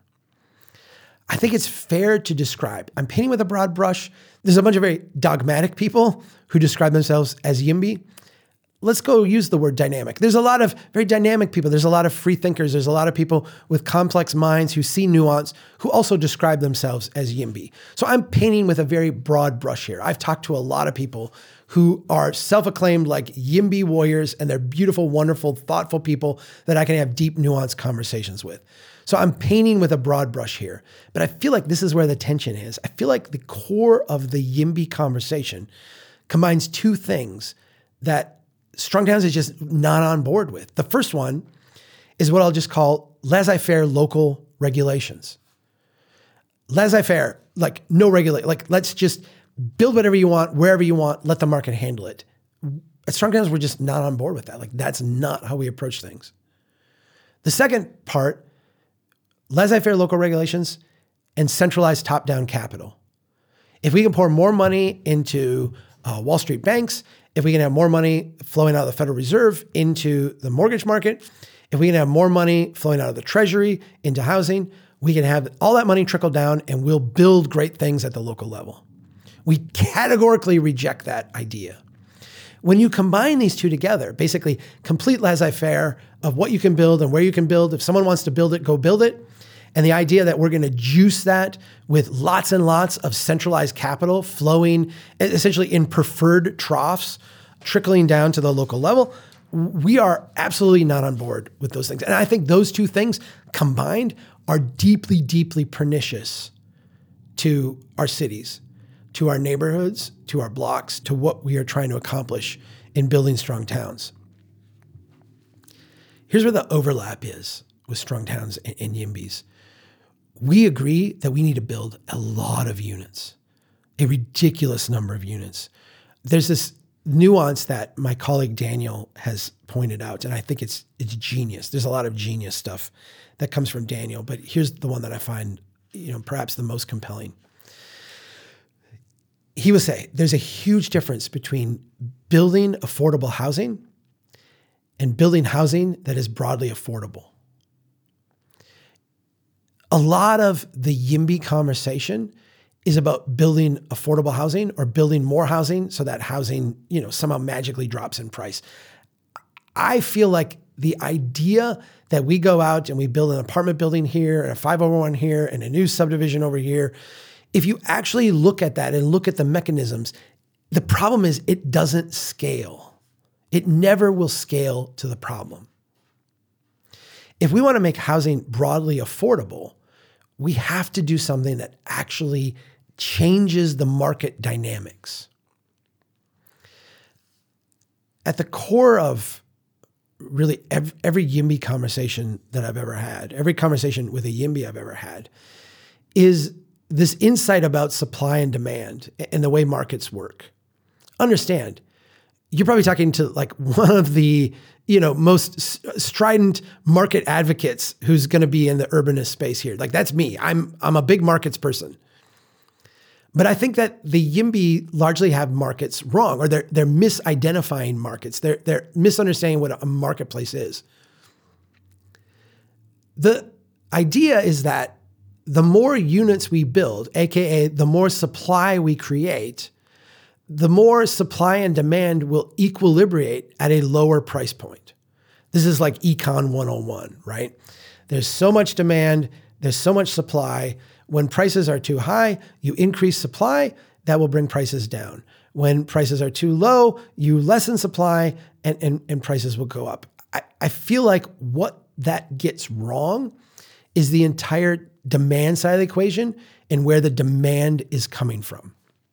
Speaker 2: I think it's fair to describe, I'm painting with a broad brush. There's a bunch of very dogmatic people who describe themselves as YIMBY. Let's go use the word dynamic. There's a lot of very dynamic people. There's a lot of free thinkers. There's a lot of people with complex minds who see nuance, who also describe themselves as YIMBY. So I'm painting with a very broad brush here. I've talked to a lot of people who are self-acclaimed like YIMBY warriors, and they're beautiful, wonderful, thoughtful people that I can have deep, nuanced conversations with. So I'm painting with a broad brush here, but I feel like this is where the tension is. I feel like the core of the YIMBY conversation combines two things that Strong Towns is just not on board with. The first one is what I'll just call laissez-faire local regulations. Laissez-faire, like no regulate, like let's just build whatever you want, wherever you want, let the market handle it. At Strong Towns, we're just not on board with that. Like that's not how we approach things. The second part, laissez-faire local regulations and centralized top-down capital. If we can pour more money into uh, Wall Street banks, if we can have more money flowing out of the Federal Reserve into the mortgage market, if we can have more money flowing out of the Treasury into housing, we can have all that money trickle down and we'll build great things at the local level. We categorically reject that idea. when you combine these two together, basically complete laissez-faire of what you can build and where you can build, if someone wants to build it, go build it. And the idea that we're going to juice that with lots and lots of centralized capital flowing essentially in preferred troughs, trickling down to the local level, we are absolutely not on board with those things. And I think those two things combined are deeply, deeply pernicious to our cities, to our neighborhoods, to our blocks, to what we are trying to accomplish in building strong towns. Here's where the overlap is with strong towns and, and YIMBYs. We agree that we need to build a lot of units, a ridiculous number of units. There's this nuance that my colleague Daniel has pointed out, and I think it's it's genius. There's a lot of genius stuff that comes from Daniel, but here's the one that I find, you know, perhaps the most compelling. He will say there's a huge difference between building affordable housing and building housing that is broadly affordable. A lot of the YIMBY conversation is about building affordable housing or building more housing so that housing, you know, somehow magically drops in price. I feel like the idea that we go out and we build an apartment building here and a five oh one here and a new subdivision over here, if you actually look at that and look at the mechanisms, the problem is it doesn't scale. It never will scale to the problem. If we want to make housing broadly affordable, we have to do something that actually changes the market dynamics. At the core of really every, every YIMBY conversation that I've ever had, every conversation with a YIMBY I've ever had, is this insight about supply and demand and the way markets work. Understand, you're probably talking to like one of the, you know, most strident market advocates who's going to be in the urbanist space here. Like that's me. I'm I'm a big markets person. But I think that the YIMBY largely have markets wrong, or they're they're misidentifying markets. They're they're misunderstanding what a marketplace is. The idea is that the more units we build, A K A the more supply we create, the more supply and demand will equilibrate at a lower price point. This is like Econ one oh one, right? There's so much demand, there's so much supply. When prices are too high, you increase supply, that will bring prices down. When prices are too low, you lessen supply and, and, and prices will go up. I, I feel like what that gets wrong is the entire demand side of the equation and where the demand is coming from.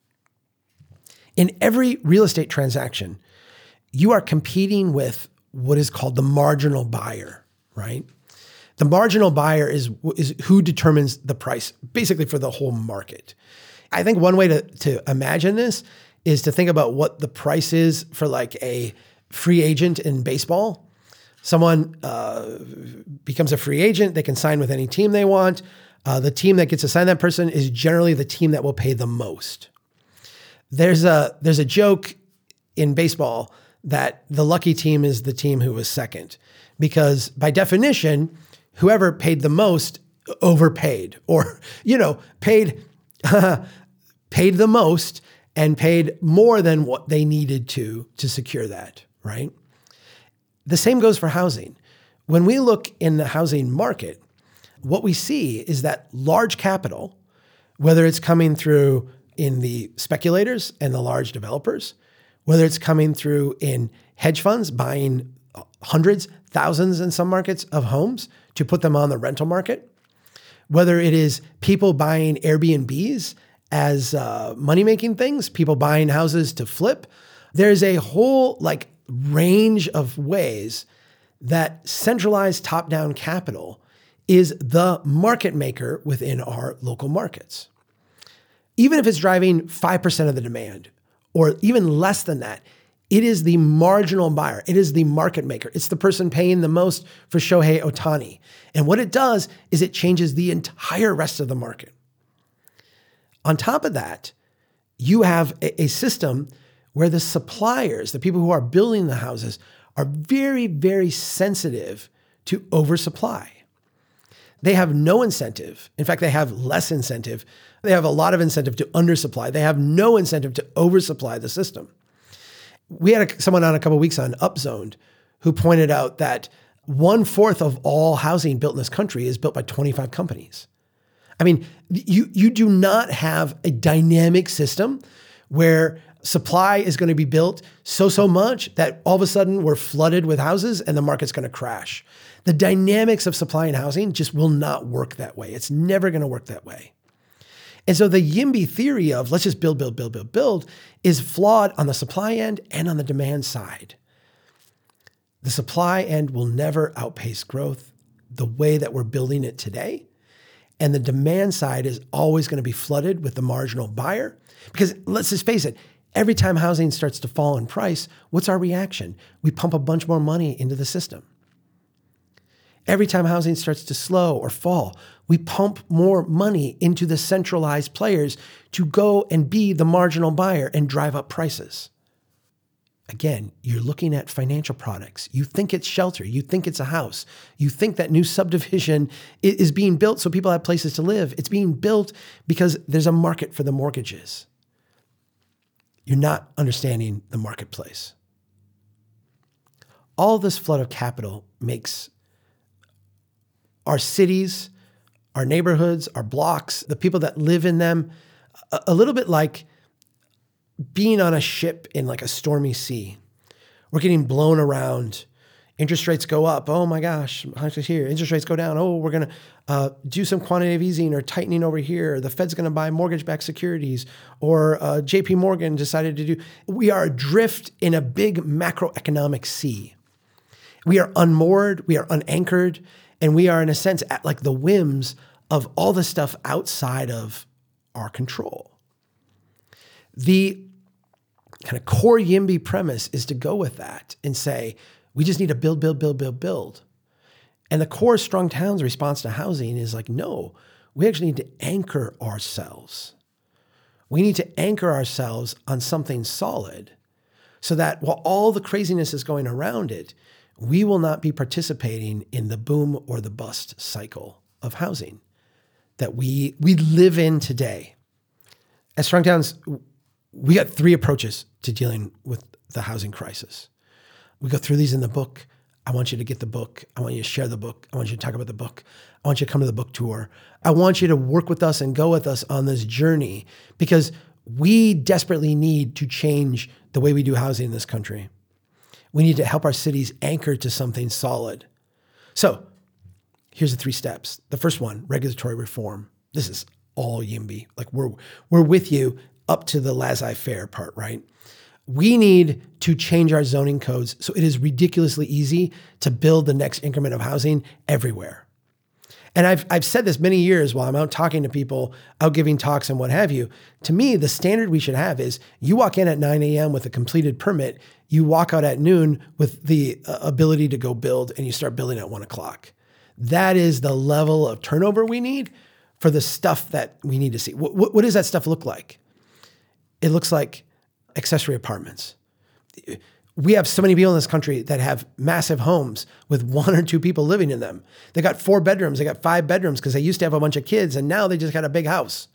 Speaker 2: In every real estate transaction, you are competing with what is called the marginal buyer, right? The marginal buyer is, is who determines the price, basically for the whole market. I think one way to, to imagine this is to think about what the price is for like a free agent in baseball. Someone uh, becomes a free agent, they can sign with any team they want. Uh, the team that gets assigned that person is generally the team that will pay the most. There's a there's a joke in baseball that the lucky team is the team who was second, because by definition, whoever paid the most overpaid, or you know, paid paid the most and paid more than what they needed to to secure that, right? The same goes for housing. When we look in the housing market, what we see is that large capital, whether it's coming through in the speculators and the large developers, whether it's coming through in hedge funds buying hundreds, thousands in some markets of homes to put them on the rental market, whether it is people buying Airbnbs as uh, money-making things, people buying houses to flip, there's a whole like range of ways that centralized top-down capital is the market maker within our local markets. Even if it's driving five percent of the demand, or even less than that, it is the marginal buyer. It is the market maker. It's the person paying the most for Shohei Ohtani. And what it does is it changes the entire rest of the market. On top of that, you have a, a system where the suppliers, the people who are building the houses, are very, very sensitive to oversupply. They have no incentive. In fact, they have less incentive. They have a lot of incentive to undersupply. They have no incentive to oversupply the system. we had a, someone on a couple of weeks on Upzoned who pointed out that one fourth of all housing built in this country is built by twenty-five companies. I mean, you, you do not have a dynamic system where supply is going to be built so, so much that all of a sudden we're flooded with houses and the market's going to crash. The dynamics of supply and housing just will not work that way. It's never going to work that way. And so the YIMBY theory of let's just build, build, build, build, build is flawed on the supply end and on the demand side. The supply end will never outpace growth the way that we're building it today. And the demand side is always going to be flooded with the marginal buyer. Because let's just face it, every time housing starts to fall in price, what's our reaction? We pump a bunch more money into the system. Every time housing starts to slow or fall, we pump more money into the centralized players to go and be the marginal buyer and drive up prices. Again, you're looking at financial products. You think it's shelter. You think it's a house. You think that new subdivision is being built so people have places to live. It's being built because there's a market for the mortgages. You're not understanding the marketplace. All this flood of capital makes our cities, our neighborhoods, our blocks, the people that live in them, a, a little bit like being on a ship in like a stormy sea. We're getting blown around. Interest rates go up. Oh my gosh, here. Interest rates go down. Oh, we're going to uh, do some quantitative easing or tightening over here. The Fed's going to buy mortgage-backed securities, or uh, J P Morgan decided to do. We are adrift in a big macroeconomic sea. We are unmoored. We are unanchored. And we are, in a sense, at like the whims of all the stuff outside of our control. The kind of core YIMBY premise is to go with that and say, we just need to build, build, build, build, build. And the core Strong Towns response to housing is like, no, we actually need to anchor ourselves. We need to anchor ourselves on something solid so that while all the craziness is going around it, we will not be participating in the boom or the bust cycle of housing that we, we live in today. At Strong Towns, we got three approaches to dealing with the housing crisis. We go through these in the book. I want you to get the book. I want you to share the book. I want you to talk about the book. I want you to come to the book tour. I want you to work with us and go with us on this journey because we desperately need to change the way we do housing in this country. We need to help our cities anchor to something solid. So here's the three steps. The first one, regulatory reform. This is all YIMBY. Like we're, we're with you up to the laissez-faire part, right? We need to change our zoning codes so it is ridiculously easy to build the next increment of housing everywhere. And I've, I've said this many years while I'm out talking to people, out giving talks and what have you. To me, the standard we should have is you walk in at nine a.m. with a completed permit, you walk out at noon with the uh, ability to go build, and you start building at one o'clock. That is the level of turnover we need for the stuff that we need to see. What, what, what does that stuff look like? It looks like accessory apartments. We have so many people in this country that have massive homes with one or two people living in them. They got four bedrooms, they got five bedrooms because they used to have a bunch of kids and now they just got a big house.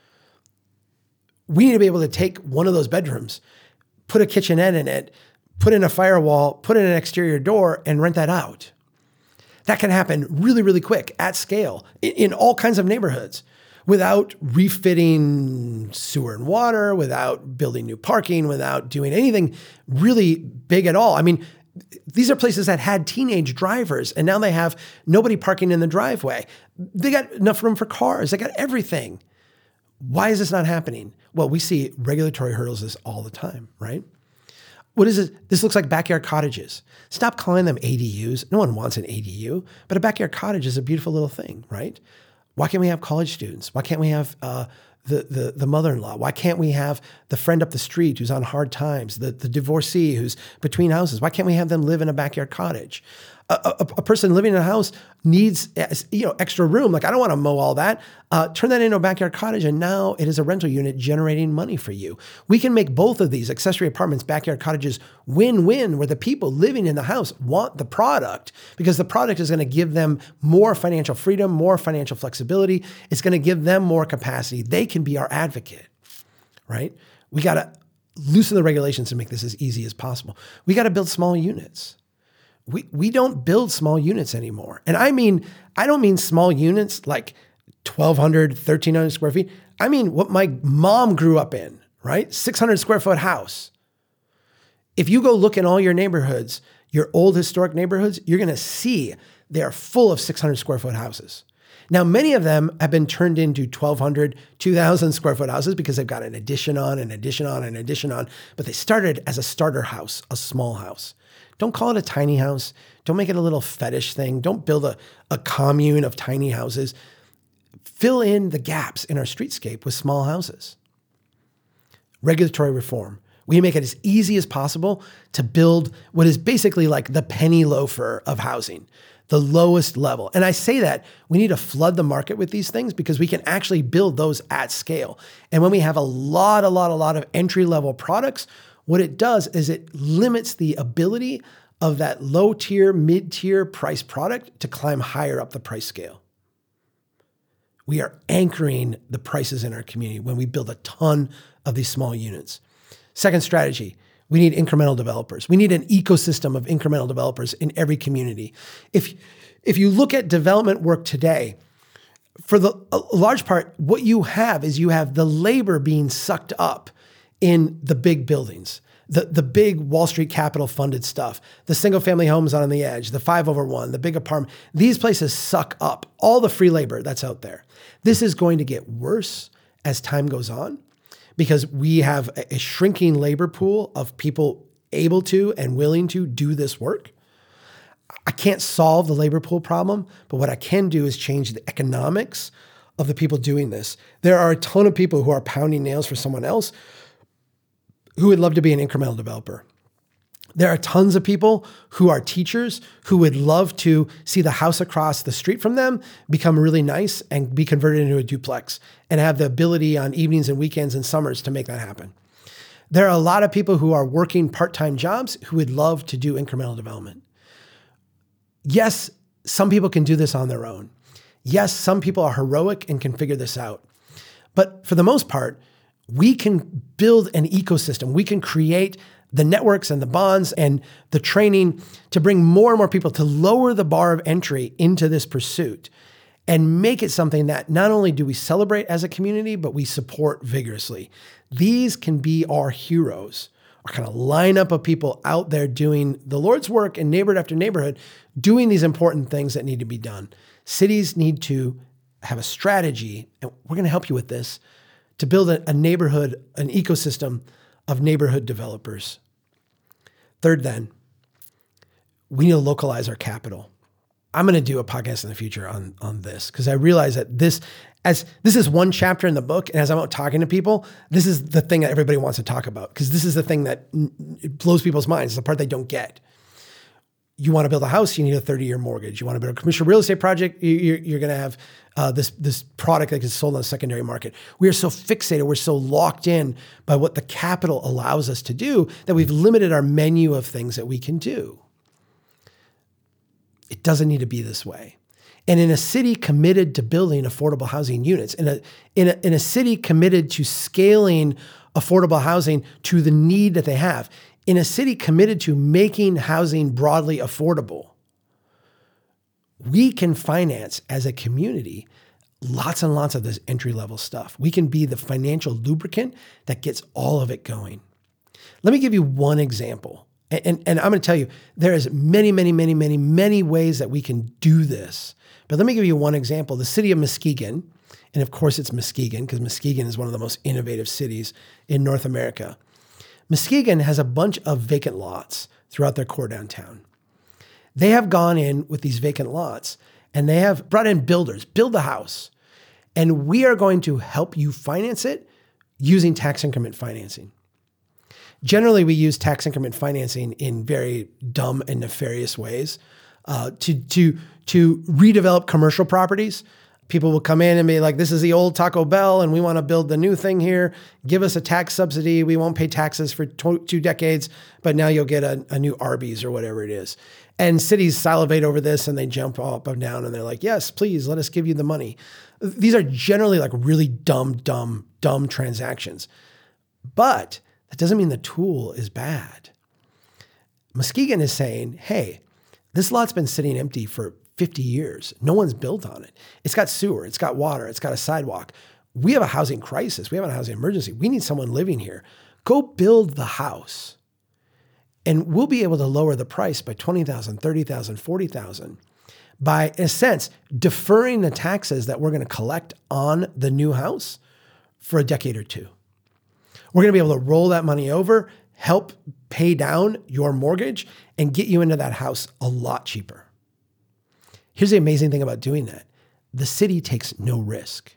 Speaker 2: We need to be able to take one of those bedrooms, put a kitchenette in it, put in a firewall, put in an exterior door and rent that out. That can happen really, really quick at scale in, in all kinds of neighborhoods without refitting sewer and water, without building new parking, without doing anything really big at all. I mean, these are places that had teenage drivers and now they have nobody parking in the driveway. They got enough room for cars. They got everything. Why is this not happening? Well, we see regulatory hurdles this all the time, right? What is it? This looks like backyard cottages. Stop calling them A D Us. No one wants an A D U, but a backyard cottage is a beautiful little thing, right? Why can't we have college students? Why can't we have uh, the, the, the mother-in-law? Why can't we have the friend up the street who's on hard times, the, the divorcee who's between houses? Why can't we have them live in a backyard cottage? A, a, a person living in a house needs, you know, extra room. Like, I don't want to mow all that. Uh, turn that into a backyard cottage, and now it is a rental unit generating money for you. We can make both of these accessory apartments, backyard cottages, win-win, where the people living in the house want the product because the product is going to give them more financial freedom, more financial flexibility. It's going to give them more capacity. They can be our advocate, right? We got to loosen the regulations to make this as easy as possible. We got to build small units. We we don't build small units anymore. And I mean, I don't mean small units like twelve hundred, thirteen hundred square feet. I mean what my mom grew up in, right? six hundred square foot house. If you go look in all your neighborhoods, your old historic neighborhoods, you're going to see they're full of six hundred square foot houses. Now, many of them have been turned into twelve hundred, two thousand square foot houses because they've got an addition on, an addition on, an addition on, but they started as a starter house, a small house. Don't call it a tiny house. Don't make it a little fetish thing. Don't build a, a commune of tiny houses. Fill in the gaps in our streetscape with small houses. Regulatory reform. We make it as easy as possible to build what is basically like the penny loafer of housing, the lowest level. And I say that we need to flood the market with these things because we can actually build those at scale. And when we have a lot, a lot, a lot of entry-level products, what it does is it limits the ability of that low-tier, mid-tier price product to climb higher up the price scale. We are anchoring the prices in our community when we build a ton of these small units. Second strategy, we need incremental developers. We need an ecosystem of incremental developers in every community. If, if you look at development work today, for the a large part, what you have is you have the labor being sucked up in the big buildings, the, the big Wall Street capital funded stuff, the single family homes on the edge, the five over one, the big apartment. These places suck up all the free labor that's out there. This is going to get worse as time goes on because we have a, a shrinking labor pool of people able to and willing to do this work. I can't solve the labor pool problem, but what I can do is change the economics of the people doing this. There are a ton of people who are pounding nails for someone else who would love to be an incremental developer. There are tons of people who are teachers who would love to see the house across the street from them become really nice and be converted into a duplex and have the ability on evenings and weekends and summers to make that happen. There are a lot of people who are working part-time jobs who would love to do incremental development. Yes, some people can do this on their own. Yes, some people are heroic and can figure this out. But for the most part, we can build an ecosystem. We can create the networks and the bonds and the training to bring more and more people to lower the bar of entry into this pursuit and make it something that not only do we celebrate as a community, but we support vigorously. These can be our heroes, our kind of lineup of people out there doing the Lord's work in neighborhood after neighborhood, doing these important things that need to be done. Cities need to have a strategy, and we're going to help you with this, to build a, a neighborhood, an ecosystem of neighborhood developers. Third, then, we need to localize our capital. I'm going to do a podcast in the future on, on this because I realize that this, as this is one chapter in the book, and as I'm out talking to people, this is the thing that everybody wants to talk about because this is the thing that it blows people's minds. It's the part they don't get. You want to build a house, you need a thirty-year mortgage. You want to build a commercial real estate project, you're, you're going to have uh, this, this product that gets sold on the secondary market. We are so fixated, we're so locked in by what the capital allows us to do that we've limited our menu of things that we can do. It doesn't need to be this way. And in a city committed to building affordable housing units, in a, in a, in a city committed to scaling affordable housing to the need that they have, in a city committed to making housing broadly affordable, we can finance as a community lots and lots of this entry-level stuff. We can be the financial lubricant that gets all of it going. Let me give you one example. And, and, and I'm going to tell you, there is many, many, many, many, many ways that we can do this. But let me give you one example. The city of Muskegon, and of course it's Muskegon because Muskegon is one of the most innovative cities in North America. Muskegon has a bunch of vacant lots throughout their core downtown. They have gone in with these vacant lots and they have brought in builders, build the house. And we are going to help you finance it using tax increment financing. Generally, we use tax increment financing in very dumb and nefarious ways uh, to, to, to redevelop commercial properties. People will come in and be like, this is the old Taco Bell and we want to build the new thing here. Give us a tax subsidy. We won't pay taxes for tw- two decades, but now you'll get a, a new Arby's or whatever it is. And cities salivate over this and they jump up and down and they're like, yes, please let us give you the money. These are generally like really dumb, dumb, dumb transactions. But That doesn't mean the tool is bad. Muskegon is saying, hey, this lot's been sitting empty for fifty years. No one's built on it. It's got sewer, it's got water, it's got a sidewalk. We have a housing crisis. We have a housing emergency. We need someone living here. Go build the house. And we'll be able to lower the price by twenty thousand dollars, thirty thousand dollars, forty thousand dollars by, in a sense, deferring the taxes that we're going to collect on the new house for a decade or two. We're going to be able to roll that money over, help pay down your mortgage, and get you into that house a lot cheaper. Here's the amazing thing about doing that. The city takes no risk.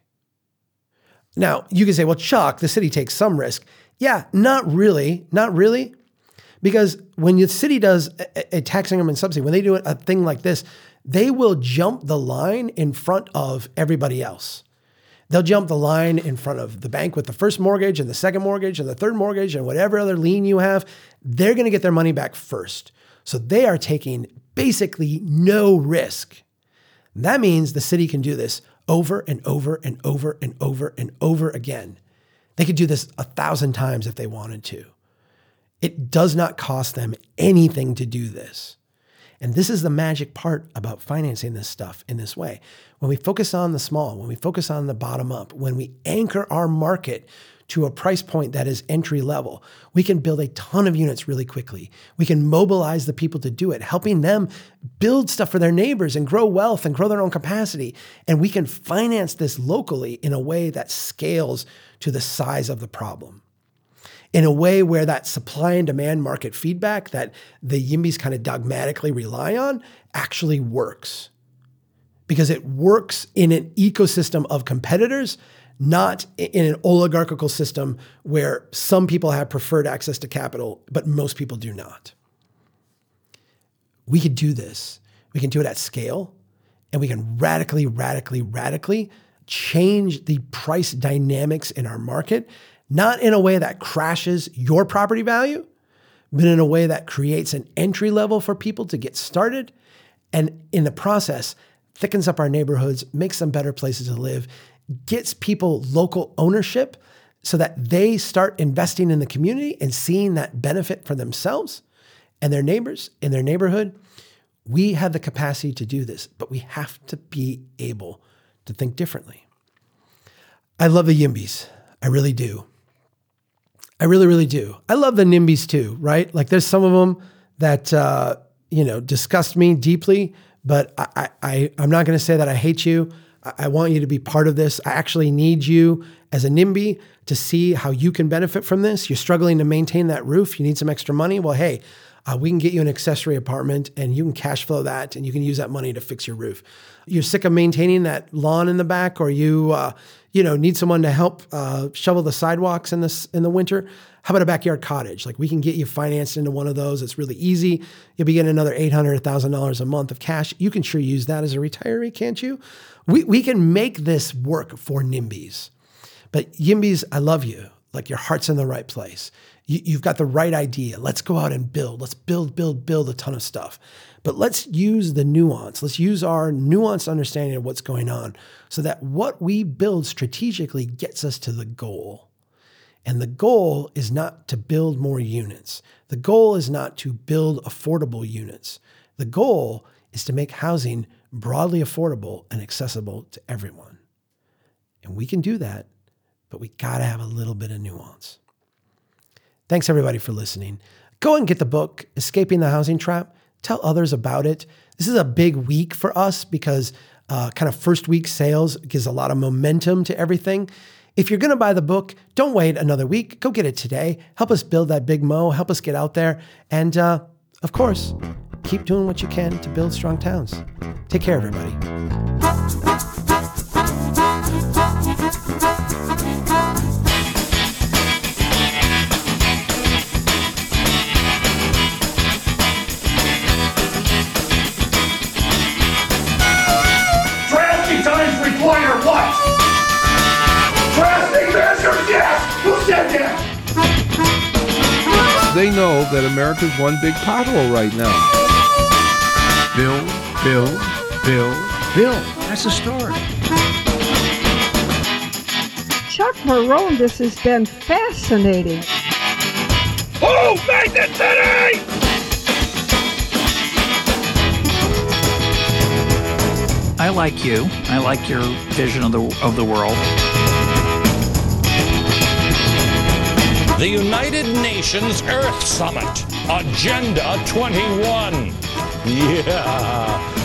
Speaker 2: Now, you can say, well, Chuck, the city takes some risk. Yeah, not really, not really. Because when the city does a, a tax increment subsidy, when they do a thing like this, they will jump the line in front of everybody else. They'll jump the line in front of the bank with the first mortgage and the second mortgage and the third mortgage and whatever other lien you have. They're going to get their money back first. So they are taking basically no risk. That means the city can do this over and over and over and over and over again. They could do this a thousand times if they wanted to. It does not cost them anything to do this. And this is the magic part about financing this stuff in this way. When we focus on the small, when we focus on the bottom up, when we anchor our market to a price point that is entry level, we can build a ton of units really quickly. We can mobilize the people to do it, helping them build stuff for their neighbors and grow wealth and grow their own capacity. And we can finance this locally in a way that scales to the size of the problem. In a way where that supply and demand market feedback that the YIMBYs kind of dogmatically rely on actually works. Because it works in an ecosystem of competitors, not in an oligarchical system where some people have preferred access to capital, but most people do not. We could do this. We can do it at scale, and we can radically, radically, radically change the price dynamics in our market, not in a way that crashes your property value, but in a way that creates an entry level for people to get started. And in the process, thickens up our neighborhoods, makes them better places to live, gets people local ownership so that they start investing in the community and seeing that benefit for themselves and their neighbors in their neighborhood. We have the capacity to do this, but we have to be able to think differently. I love the YIMBYs. I really do. I really, really do. I love the NIMBYs too, right? Like there's some of them that, uh, you know, disgust me deeply, but I, I, I'm not going to say that I hate you. I, I want you to be part of this. I actually need you as a NIMBY to see how you can benefit from this. You're struggling to maintain that roof. You need some extra money. Well, hey, uh, we can get you an accessory apartment and you can cash flow that and you can use that money to fix your roof. You're sick of maintaining that lawn in the back, or you, uh, you know, need someone to help uh, shovel the sidewalks in this in the winter. How about a backyard cottage? Like we can get you financed into one of those. It's really easy. You'll be getting another eight hundred dollars, one thousand dollars a month of cash. You can sure use that as a retiree, can't you? We we can make this work for NIMBYs. But YIMBYs, I love you. Like your heart's in the right place. You, you've got the right idea. Let's go out and build. Let's build, build, build a ton of stuff. But let's use the nuance. Let's use our nuanced understanding of what's going on so that what we build strategically gets us to the goal. And the goal is not to build more units. The goal is not to build affordable units. The goal is to make housing broadly affordable and accessible to everyone. And we can do that, but we gotta have a little bit of nuance. Thanks everybody for listening. Go and get the book, Escaping the Housing Trap. Tell others about it. This is a big week for us because uh, kind of first week sales gives a lot of momentum to everything. If you're going to buy the book, don't wait another week. Go get it today. Help us build that big mo. Help us get out there. And uh, of course, keep doing what you can to build strong towns. Take care, everybody.
Speaker 3: Drastic times require what? Drastic measures, yes! Who said that?
Speaker 4: They know that America's one big pothole right now.
Speaker 5: Bill, Bill, Bill, Bill. That's the story.
Speaker 6: Chuck Marohn, this has been fascinating.
Speaker 3: Who made the city?
Speaker 6: I like you. I like your vision of the of the world.
Speaker 7: The United Nations Earth Summit, Agenda twenty-one. Yeah.